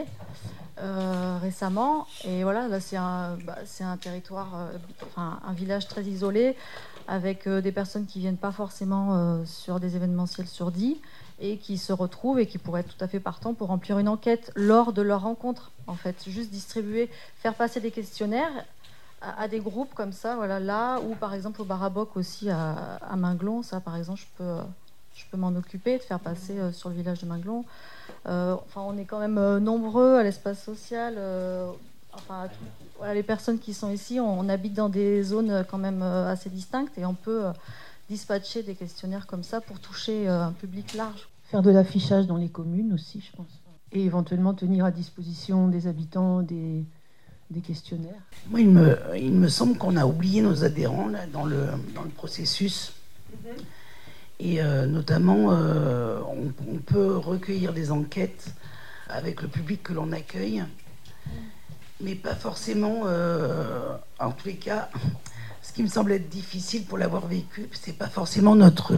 euh, récemment. Et voilà, là, c'est un, bah, c'est un territoire, euh, enfin, un village très isolé avec euh, des personnes qui viennent pas forcément euh, sur des événementiels sur dix et qui se retrouvent et qui pourraient être tout à fait partants pour remplir une enquête lors de leur rencontre, en fait. Juste distribuer, faire passer des questionnaires à, à des groupes comme ça, voilà, là, ou par exemple au Baraboc aussi à, à Minglon, ça par exemple, je peux, je peux m'en occuper, de faire passer euh, sur le village de Minglon. Euh, enfin, on est quand même euh, nombreux à l'espace social, euh, enfin, à tout, voilà, les personnes qui sont ici, on, on habite dans des zones quand même euh, assez distinctes et on peut... Euh, dispatcher des questionnaires comme ça pour toucher euh, un public large. Faire de l'affichage dans les communes aussi, je pense. Et éventuellement tenir à disposition des habitants des, des questionnaires. Moi, il me, il me semble qu'on a oublié nos adhérents là, dans, le, dans le processus. Mm-hmm. Et euh, notamment, euh, on, on peut recueillir des enquêtes avec le public que l'on accueille, mm. mais pas forcément, euh, en tous les cas... Ce qui me semble être difficile pour l'avoir vécu, c'est pas forcément notre,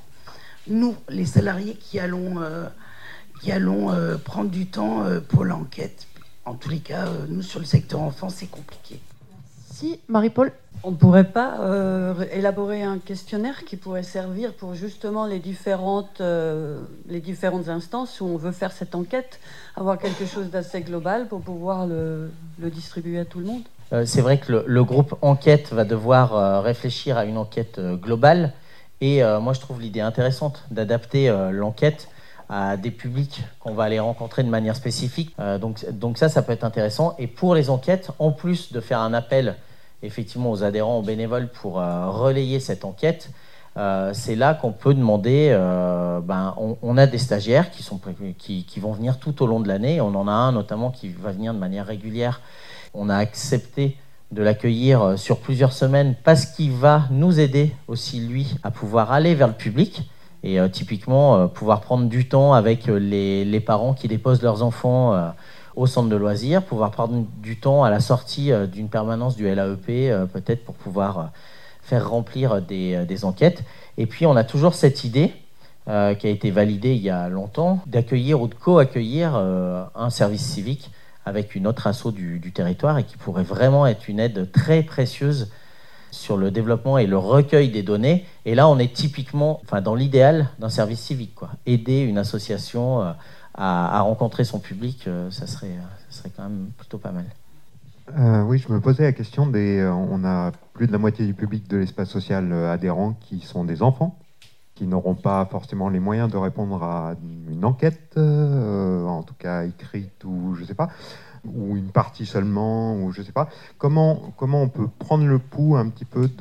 nous, les salariés, qui allons, euh, qui allons euh, prendre du temps euh, pour l'enquête. En tous les cas, euh, nous, sur le secteur enfant, c'est compliqué. Si, Marie-Paul, on ne pourrait pas euh, élaborer un questionnaire qui pourrait servir pour justement les différentes, euh, les différentes instances où on veut faire cette enquête, avoir quelque chose d'assez global pour pouvoir le, le distribuer à tout le monde? Euh, c'est vrai que le, le groupe enquête va devoir euh, réfléchir à une enquête euh, globale et euh, moi je trouve l'idée intéressante d'adapter euh, l'enquête à des publics qu'on va aller rencontrer de manière spécifique. Euh, donc, donc ça, ça peut être intéressant. Et pour les enquêtes, en plus de faire un appel effectivement aux adhérents, aux bénévoles pour euh, relayer cette enquête, euh, c'est là qu'on peut demander, euh, ben, on, on a des stagiaires qui, sont, qui, qui vont venir tout au long de l'année. On en a un notamment qui va venir de manière régulière. On a accepté de l'accueillir sur plusieurs semaines parce qu'il va nous aider aussi, lui, à pouvoir aller vers le public et euh, typiquement euh, pouvoir prendre du temps avec les, les parents qui déposent leurs enfants euh, au centre de loisirs, pouvoir prendre du temps à la sortie euh, d'une permanence du L A E P, euh, peut-être pour pouvoir euh, faire remplir des, euh, des enquêtes. Et puis on a toujours cette idée euh, qui a été validée il y a longtemps, d'accueillir ou de co-accueillir euh, un service civique avec une autre asso du, du territoire et qui pourrait vraiment être une aide très précieuse sur le développement et le recueil des données. Et là, on est typiquement, enfin, dans l'idéal d'un service civique, quoi. Aider une association euh, à, à rencontrer son public, euh, ça serait, ça serait quand même plutôt pas mal. Euh, oui, je me posais la question des... Euh, on a plus de la moitié du public de l'espace social euh, adhérent qui sont des enfants, qui n'auront pas forcément les moyens de répondre à une enquête, euh, en tout cas écrite ou je sais pas, ou une partie seulement, ou je sais pas. Comment, comment on peut prendre le pouls un petit peu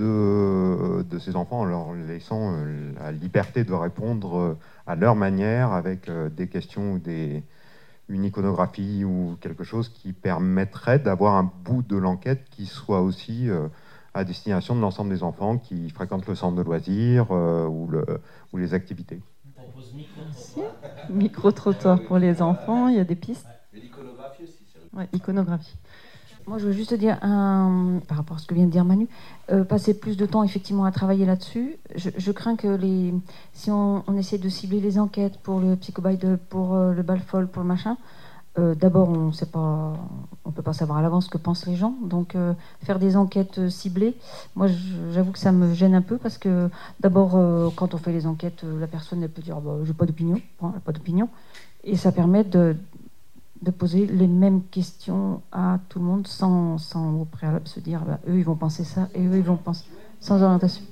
de, de ces enfants en leur laissant euh, la liberté de répondre euh, à leur manière avec euh, des questions ou des, une iconographie ou quelque chose qui permettrait d'avoir un bout de l'enquête qui soit aussi... Euh, à destination de l'ensemble des enfants qui fréquentent le centre de loisirs euh, ou, le, ou les activités. Micro-trottoir pour les enfants, il y a des pistes. Et l'iconographie aussi. C'est... Ouais, iconographie. Moi, je veux juste dire, un, par rapport à ce que vient de dire Manu, euh, passer plus de temps effectivement à travailler là-dessus. Je, je crains que les, si on, on essaie de cibler les enquêtes pour le Psycho by Dub, pour euh, le Balfol, pour le machin, Euh, D'abord, on sait pas, on peut pas savoir à l'avance ce que pensent les gens. Donc, euh, faire des enquêtes euh, ciblées, moi, j'avoue que ça me gêne un peu parce que, d'abord, euh, quand on fait les enquêtes, euh, la personne elle peut dire, bah, j'ai pas d'opinion, hein, elle a pas d'opinion, et ça permet de, de poser les mêmes questions à tout le monde sans, sans au préalable se dire, bah, eux ils vont penser ça et eux ils vont penser sans orientation.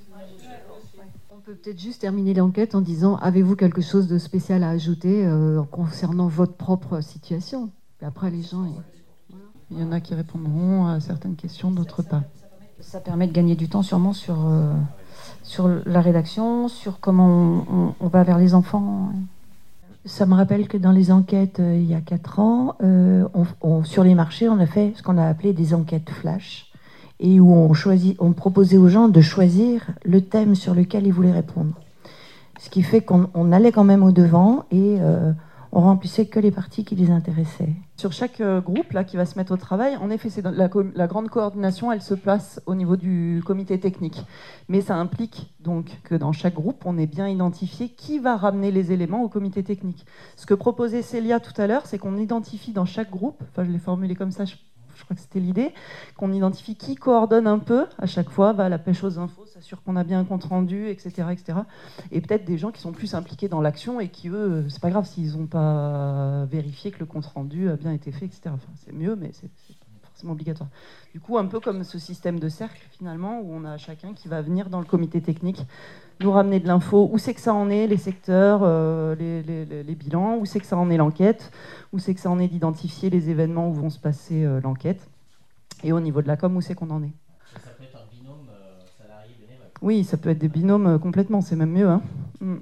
On peut peut-être juste terminer l'enquête en disant avez-vous quelque chose de spécial à ajouter euh, concernant votre propre situation? Et après, les gens. Ils... Il y en a qui répondront à certaines questions, d'autres pas. Ça permet de gagner du temps, sûrement, sur, euh, sur la rédaction, sur comment on, on, on va vers les enfants. Ça me rappelle que dans les enquêtes, euh, il y a quatre ans, euh, on, on, sur les marchés, on a fait ce qu'on a appelé des enquêtes flash. Et où on, choisit, on proposait aux gens de choisir le thème sur lequel ils voulaient répondre. Ce qui fait qu'on on allait quand même au-devant et euh, on remplissait que les parties qui les intéressaient. Sur chaque euh, groupe là, qui va se mettre au travail, en effet, c'est la, la grande coordination, elle se place au niveau du comité technique. Mais ça implique donc que dans chaque groupe, on ait bien identifié qui va ramener les éléments au comité technique. Ce que proposait Célia tout à l'heure, c'est qu'on identifie dans chaque groupe, enfin je l'ai formulé comme ça, je Je crois que c'était l'idée, qu'on identifie qui coordonne un peu à chaque fois, va à la pêche aux infos, s'assure qu'on a bien un compte rendu, et cetera, et cetera. Et peut-être des gens qui sont plus impliqués dans l'action et qui, eux, c'est pas grave s'ils n'ont pas vérifié que le compte rendu a bien été fait, et cetera. Enfin, c'est mieux, mais c'est, c'est pas forcément obligatoire. Du coup, un peu comme ce système de cercle, finalement, où on a chacun qui va venir dans le comité technique nous ramener de l'info, où c'est que ça en est, les secteurs, euh, les, les, les, les bilans, où c'est que ça en est l'enquête, où c'est que ça en est d'identifier les événements où vont se passer euh, l'enquête, et au niveau de la com, où c'est qu'on en est. Ça peut être un binôme euh, salarié-bénévole. Oui, ça peut être des binômes euh, complètement, c'est même mieux. Hein. Mm.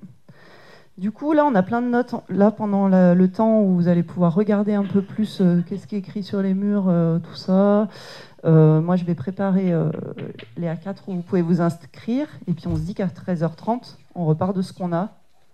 Du coup, là, on a plein de notes, là, pendant la, le temps où vous allez pouvoir regarder un peu plus euh, qu'est-ce qui est écrit sur les murs, euh, tout ça. Euh, moi, je vais préparer euh, les A quatre où vous pouvez vous inscrire. Et puis, on se dit qu'à treize heures trente, on repart de ce qu'on a,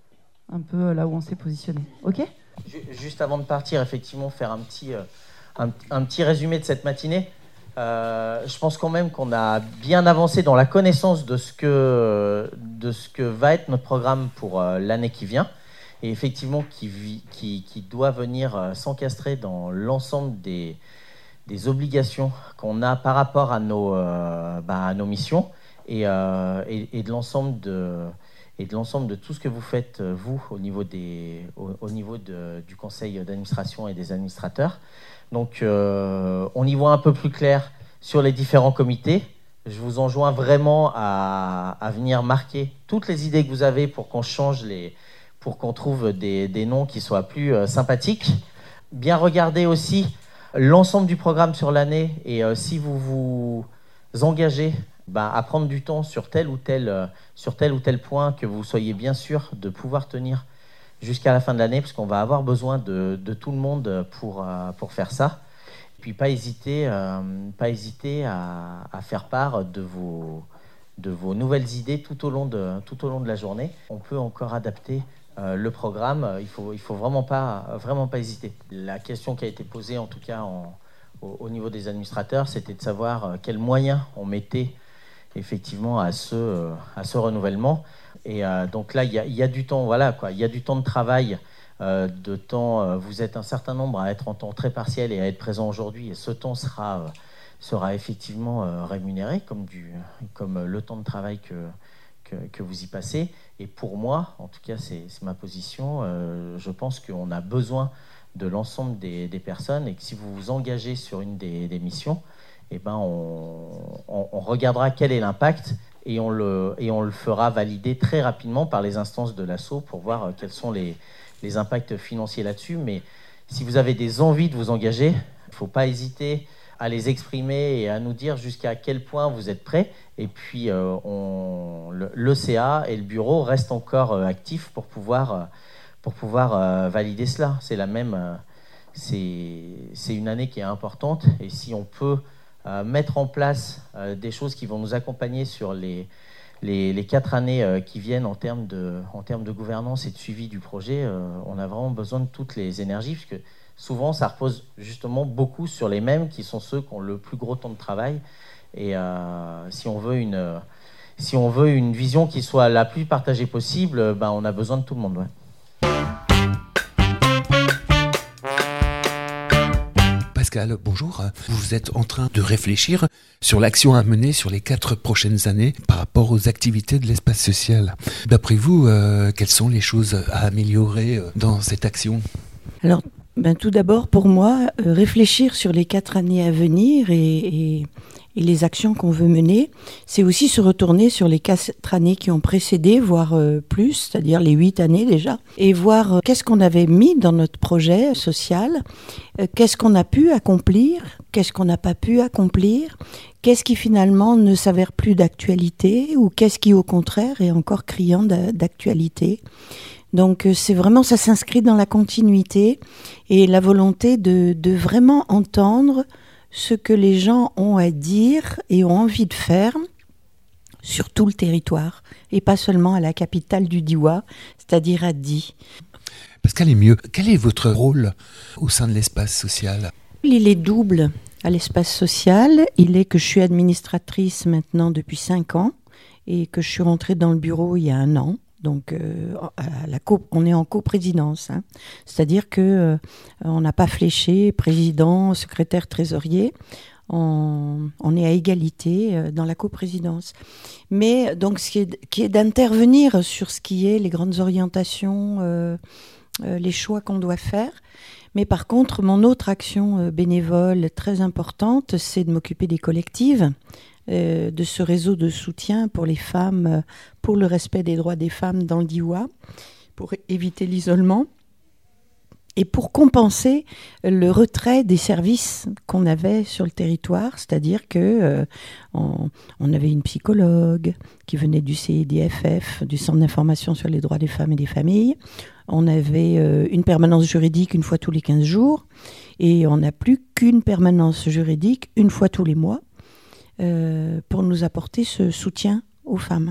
un peu là où on s'est positionné. OK ? Juste avant de partir, effectivement, faire un petit, euh, un, un petit résumé de cette matinée. Euh, je pense quand même qu'on a bien avancé dans la connaissance de ce que, de ce que va être notre programme pour euh, l'année qui vient. Et effectivement, qui, qui, qui doit venir euh, s'encastrer dans l'ensemble des... des obligations qu'on a par rapport à nos, euh, bah, à nos missions et, euh, et, et de l'ensemble de, et de l'ensemble de tout ce que vous faites, vous, au niveau, des, au, au niveau de, du conseil d'administration et des administrateurs. Donc, euh, on y voit un peu plus clair sur les différents comités. Je vous enjoins vraiment à, à venir marquer toutes les idées que vous avez pour qu'on change les, pour qu'on trouve des, des noms qui soient plus euh, sympathiques. Bien regarder aussi l'ensemble du programme sur l'année et euh, si vous vous engagez ben, à prendre du temps sur tel ou tel, euh, sur tel ou tel point, que vous soyez bien sûr de pouvoir tenir jusqu'à la fin de l'année, parce qu'on va avoir besoin de, de tout le monde pour, euh, pour faire ça. Et puis pas hésiter, euh, pas hésiter à, à faire part de vos, de vos nouvelles idées tout au long de, tout au long de la journée. On peut encore adapter Euh, le programme, il faut, il faut vraiment pas, vraiment pas hésiter. La question qui a été posée, en tout cas en, au, au niveau des administrateurs, c'était de savoir euh, quels moyens on mettait effectivement à ce, euh, à ce renouvellement. Et euh, donc là, il y a, y a du temps, voilà quoi, il y a du temps de travail, euh, de temps. Euh, vous êtes un certain nombre à être en temps très partiel et à être présent aujourd'hui, et ce temps sera, euh, sera effectivement euh, rémunéré comme du, comme le temps de travail que Que, que vous y passez. Et pour moi, en tout cas, c'est, c'est ma position, euh, je pense qu'on a besoin de l'ensemble des, des personnes et que si vous vous engagez sur une des, des missions, eh ben on, on, on regardera quel est l'impact et on, le, et on le fera valider très rapidement par les instances de l'Asso pour voir quels sont les, les impacts financiers là-dessus. Mais si vous avez des envies de vous engager, il ne faut pas hésiter à les exprimer et à nous dire jusqu'à quel point vous êtes prêts. Et puis, euh, on, le, l'E C A et le bureau restent encore euh, actifs pour pouvoir, euh, pour pouvoir euh, valider cela. C'est la même, euh, c'est, c'est une année qui est importante. Et si on peut euh, mettre en place euh, des choses qui vont nous accompagner sur les, les, les quatre années euh, qui viennent en termes de, en termes de gouvernance et de suivi du projet, euh, on a vraiment besoin de toutes les énergies, puisque souvent, ça repose justement beaucoup sur les mêmes qui sont ceux qui ont le plus gros temps de travail. Et euh, si on veut une, si on veut une vision qui soit la plus partagée possible, ben on a besoin de tout le monde. Ouais. Pascal, bonjour. Vous êtes en train de réfléchir sur l'action à mener sur les quatre prochaines années par rapport aux activités de l'espace social. D'après vous, euh, quelles sont les choses à améliorer dans cette action ? Alors, ben, tout d'abord, pour moi, euh, réfléchir sur les quatre années à venir et, et, et les actions qu'on veut mener, c'est aussi se retourner sur les quatre années qui ont précédé, voire euh, plus, c'est-à-dire les huit années déjà, et voir euh, qu'est-ce qu'on avait mis dans notre projet social, euh, qu'est-ce qu'on a pu accomplir, qu'est-ce qu'on n'a pas pu accomplir, qu'est-ce qui finalement ne s'avère plus d'actualité, ou qu'est-ce qui au contraire est encore criant d'actualité. Donc c'est vraiment, ça s'inscrit dans la continuité et la volonté de, de vraiment entendre ce que les gens ont à dire et ont envie de faire sur tout le territoire et pas seulement à la capitale du Diois, c'est-à-dire à Die. Pascal Emieux, quel est votre rôle au sein de l'espace social ? Il est double à l'espace social. Il est que je suis administratrice maintenant depuis cinq ans et que je suis rentrée dans le bureau il y a un an. Donc, euh, à la co- on est en coprésidence, hein. C'est-à-dire que euh, on n'a pas fléché président, secrétaire, trésorier. On, on est à égalité euh, dans la coprésidence. Mais donc, ce qui est, qui est d'intervenir sur ce qui est les grandes orientations, euh, euh, les choix qu'on doit faire. Mais par contre, mon autre action euh, bénévole très importante, c'est de m'occuper des collectives. Euh, de ce réseau de soutien pour les femmes, euh, pour le respect des droits des femmes dans le Diois, pour éviter l'isolement et pour compenser le retrait des services qu'on avait sur le territoire, c'est-à-dire que euh, on, on avait une psychologue qui venait du C I D F F, du Centre d'information sur les droits des femmes et des familles. On avait euh, une permanence juridique une fois tous les quinze jours et on n'a plus qu'une permanence juridique une fois tous les mois. Euh, pour nous apporter ce soutien aux femmes.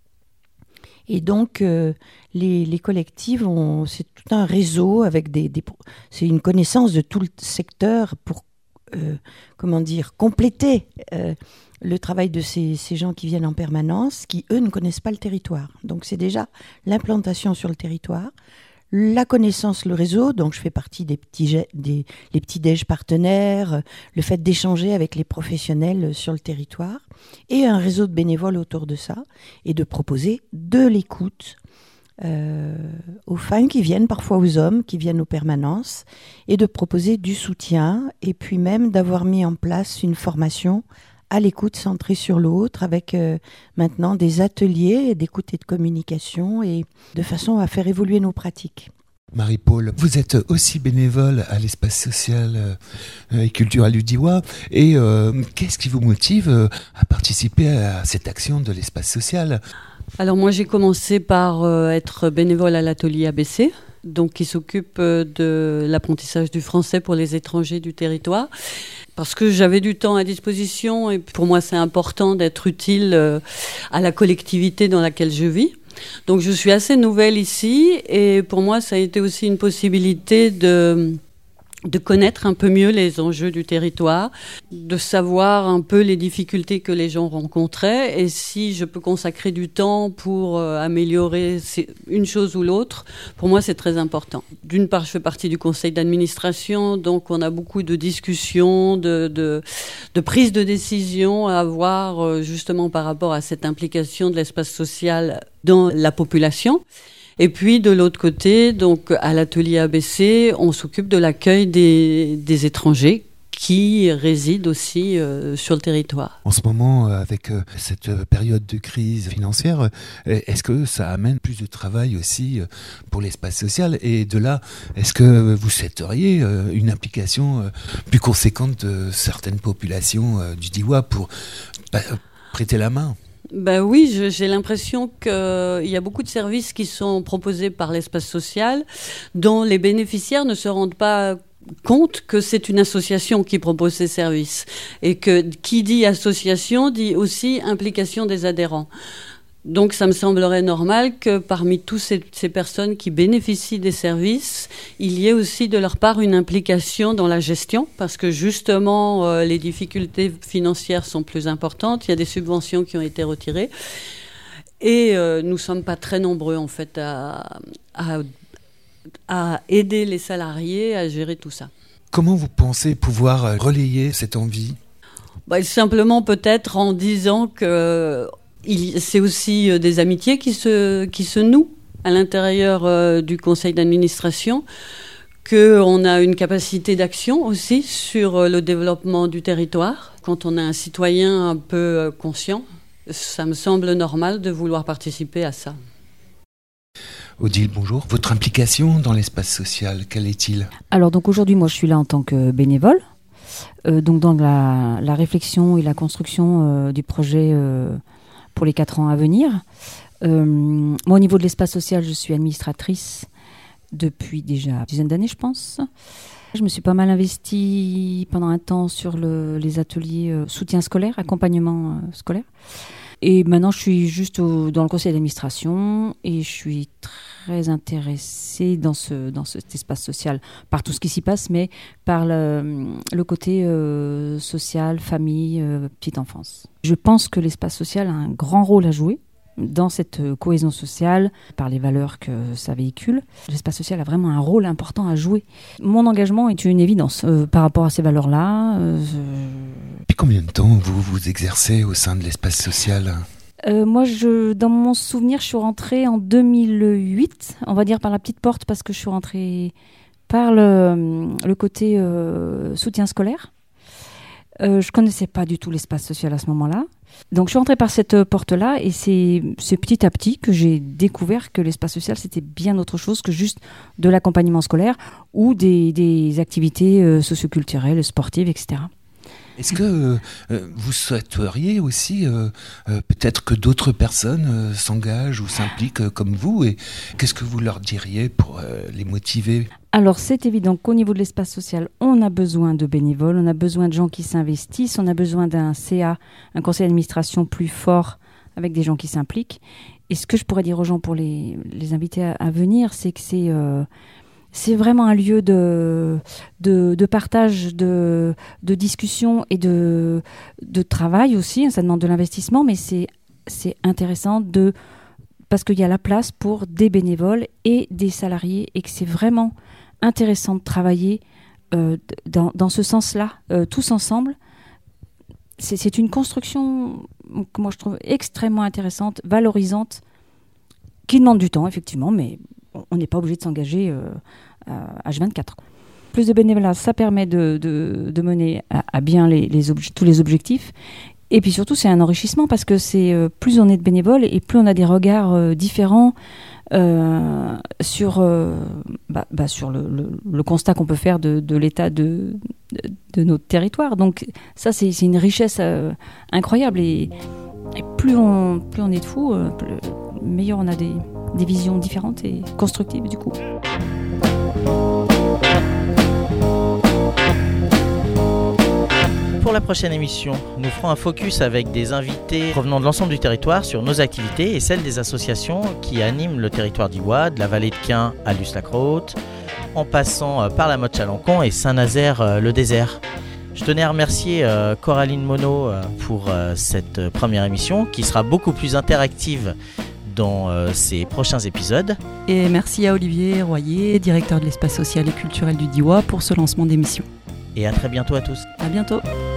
Et donc, euh, les, les collectives, ont, c'est tout un réseau avec des, des... C'est une connaissance de tout le secteur pour, euh, comment dire, compléter euh, le travail de ces, ces gens qui viennent en permanence, qui, eux, ne connaissent pas le territoire. Donc, c'est déjà l'implantation sur le territoire, la connaissance, le réseau, donc je fais partie des petits, des, les petits déj partenaires, le fait d'échanger avec les professionnels sur le territoire, et un réseau de bénévoles autour de ça, et de proposer de l'écoute euh, aux femmes qui viennent, parfois aux hommes qui viennent aux permanences, et de proposer du soutien, et puis même d'avoir mis en place une formation à l'écoute centrée sur l'autre, avec euh, maintenant des ateliers d'écoute et de communication, et de façon à faire évoluer nos pratiques. Marie-Paul, vous êtes aussi bénévole à l'espace social euh, et culturel du Diois, et euh, qu'est-ce qui vous motive euh, à participer à cette action de l'espace social ? Alors moi j'ai commencé par euh, être bénévole à l'atelier A B C, donc qui s'occupe euh, de l'apprentissage du français pour les étrangers du territoire. Parce que j'avais du temps à disposition et pour moi c'est important d'être utile euh, à la collectivité dans laquelle je vis. Donc je suis assez nouvelle ici et pour moi ça a été aussi une possibilité de, de connaître un peu mieux les enjeux du territoire, de savoir un peu les difficultés que les gens rencontraient et si je peux consacrer du temps pour euh, améliorer une chose ou l'autre, pour moi c'est très important. D'une part, je fais partie du conseil d'administration, donc on a beaucoup de discussions, de, de, de prises de décision à avoir euh, justement par rapport à cette implication de l'espace social dans la population. Et puis, de l'autre côté, donc, à l'atelier A B C, on s'occupe de l'accueil des, des étrangers qui résident aussi euh, sur le territoire. En ce moment, avec euh, cette période de crise financière, euh, est-ce que ça amène plus de travail aussi euh, pour l'espace social ? Et de là, est-ce que vous souhaiteriez euh, une implication euh, plus conséquente de certaines populations euh, du Diois pour bah, prêter la main ? Ben oui, je, j'ai l'impression qu'il y a beaucoup de services qui sont proposés par l'espace social dont les bénéficiaires ne se rendent pas compte que c'est une association qui propose ces services et que qui dit association dit aussi implication des adhérents. Donc ça me semblerait normal que parmi toutes ces, ces personnes qui bénéficient des services, il y ait aussi de leur part une implication dans la gestion, parce que justement euh, les difficultés financières sont plus importantes, il y a des subventions qui ont été retirées, et euh, nous ne sommes pas très nombreux en fait à, à, à aider les salariés à gérer tout ça. Comment vous pensez pouvoir relayer cette envie ? Bah, simplement peut-être en disant que il, c'est aussi des amitiés qui se, qui se nouent à l'intérieur euh, du conseil d'administration, qu'on a une capacité d'action aussi sur euh, le développement du territoire. Quand on a un citoyen un peu euh, conscient, ça me semble normal de vouloir participer à ça. Odile, bonjour. Votre implication dans l'espace social, quel est-il ? Alors donc aujourd'hui, moi je suis là en tant que bénévole, euh, donc dans la, la réflexion et la construction euh, du projet euh, pour les quatre ans à venir. Euh, moi au niveau de l'espace social, je suis administratrice depuis déjà une dizaine d'années, je pense. Je me suis pas mal investie pendant un temps sur le, les ateliers euh, soutien scolaire, accompagnement euh, scolaire. Et maintenant, je suis juste au, dans le conseil d'administration et je suis très intéressée dans, ce, dans cet espace social, par tout ce qui s'y passe, mais par le, le côté euh, social, famille, euh, petite enfance. Je pense que l'espace social a un grand rôle à jouer dans cette cohésion sociale, par les valeurs que ça véhicule. L'espace social a vraiment un rôle important à jouer. Mon engagement est une évidence euh, par rapport à ces valeurs-là. Euh, je... Depuis combien de temps vous vous exercez au sein de l'espace social ? euh, Moi, je, dans mon souvenir, je suis rentrée en deux mille huit, on va dire par la petite porte, parce que je suis rentrée par le, le côté euh, soutien scolaire. Euh, je ne connaissais pas du tout l'espace social à ce moment-là. Donc je suis rentrée par cette porte-là et c'est, c'est petit à petit que j'ai découvert que l'espace social c'était bien autre chose que juste de l'accompagnement scolaire ou des, des activités euh, socioculturelles, sportives, et cetera. Est-ce que euh, vous souhaiteriez aussi euh, euh, peut-être que d'autres personnes euh, s'engagent ou s'impliquent euh, comme vous et qu'est-ce que vous leur diriez pour euh, les motiver ? Alors c'est évident qu'au niveau de l'espace social, on a besoin de bénévoles, on a besoin de gens qui s'investissent, on a besoin d'un C A, un conseil d'administration plus fort avec des gens qui s'impliquent. Et ce que je pourrais dire aux gens pour les, les inviter à, à venir, c'est que c'est... Euh, C'est vraiment un lieu de, de, de partage, de, de discussion et de, de travail aussi. Ça demande de l'investissement, mais c'est, c'est intéressant de, parce qu'il y a la place pour des bénévoles et des salariés et que c'est vraiment intéressant de travailler euh, dans, dans ce sens-là, euh, tous ensemble. C'est, c'est une construction que moi je trouve extrêmement intéressante, valorisante, qui demande du temps, effectivement, mais on n'est pas obligé de s'engager euh, à H vingt-quatre. Plus de bénévolat, ça permet de, de, de mener à, à bien les, les obje- tous les objectifs. Et puis surtout, c'est un enrichissement parce que c'est, euh, plus on est de bénévoles et plus on a des regards euh, différents euh, sur, euh, bah, bah, sur le, le, le constat qu'on peut faire de, de l'état de, de, de notre territoire. Donc ça, c'est, c'est une richesse euh, incroyable. Et, et plus, on, plus on est de fous, euh, plus, meilleur on a des, des visions différentes et constructives du coup. Pour la prochaine émission, nous ferons un focus avec des invités provenant de l'ensemble du territoire sur nos activités et celles des associations qui animent le territoire d'Iwa, de la vallée de Quin à Luce-la-Crotte, en passant par la Motte-Chalancon et Saint-Nazaire-le-Désert. Je tenais à remercier Coraline Monod pour cette première émission qui sera beaucoup plus interactive dans euh, ces prochains épisodes. Et merci à Olivier Royer, directeur de l'espace social et culturel du Diois, pour ce lancement d'émission. Et à très bientôt à tous. À bientôt.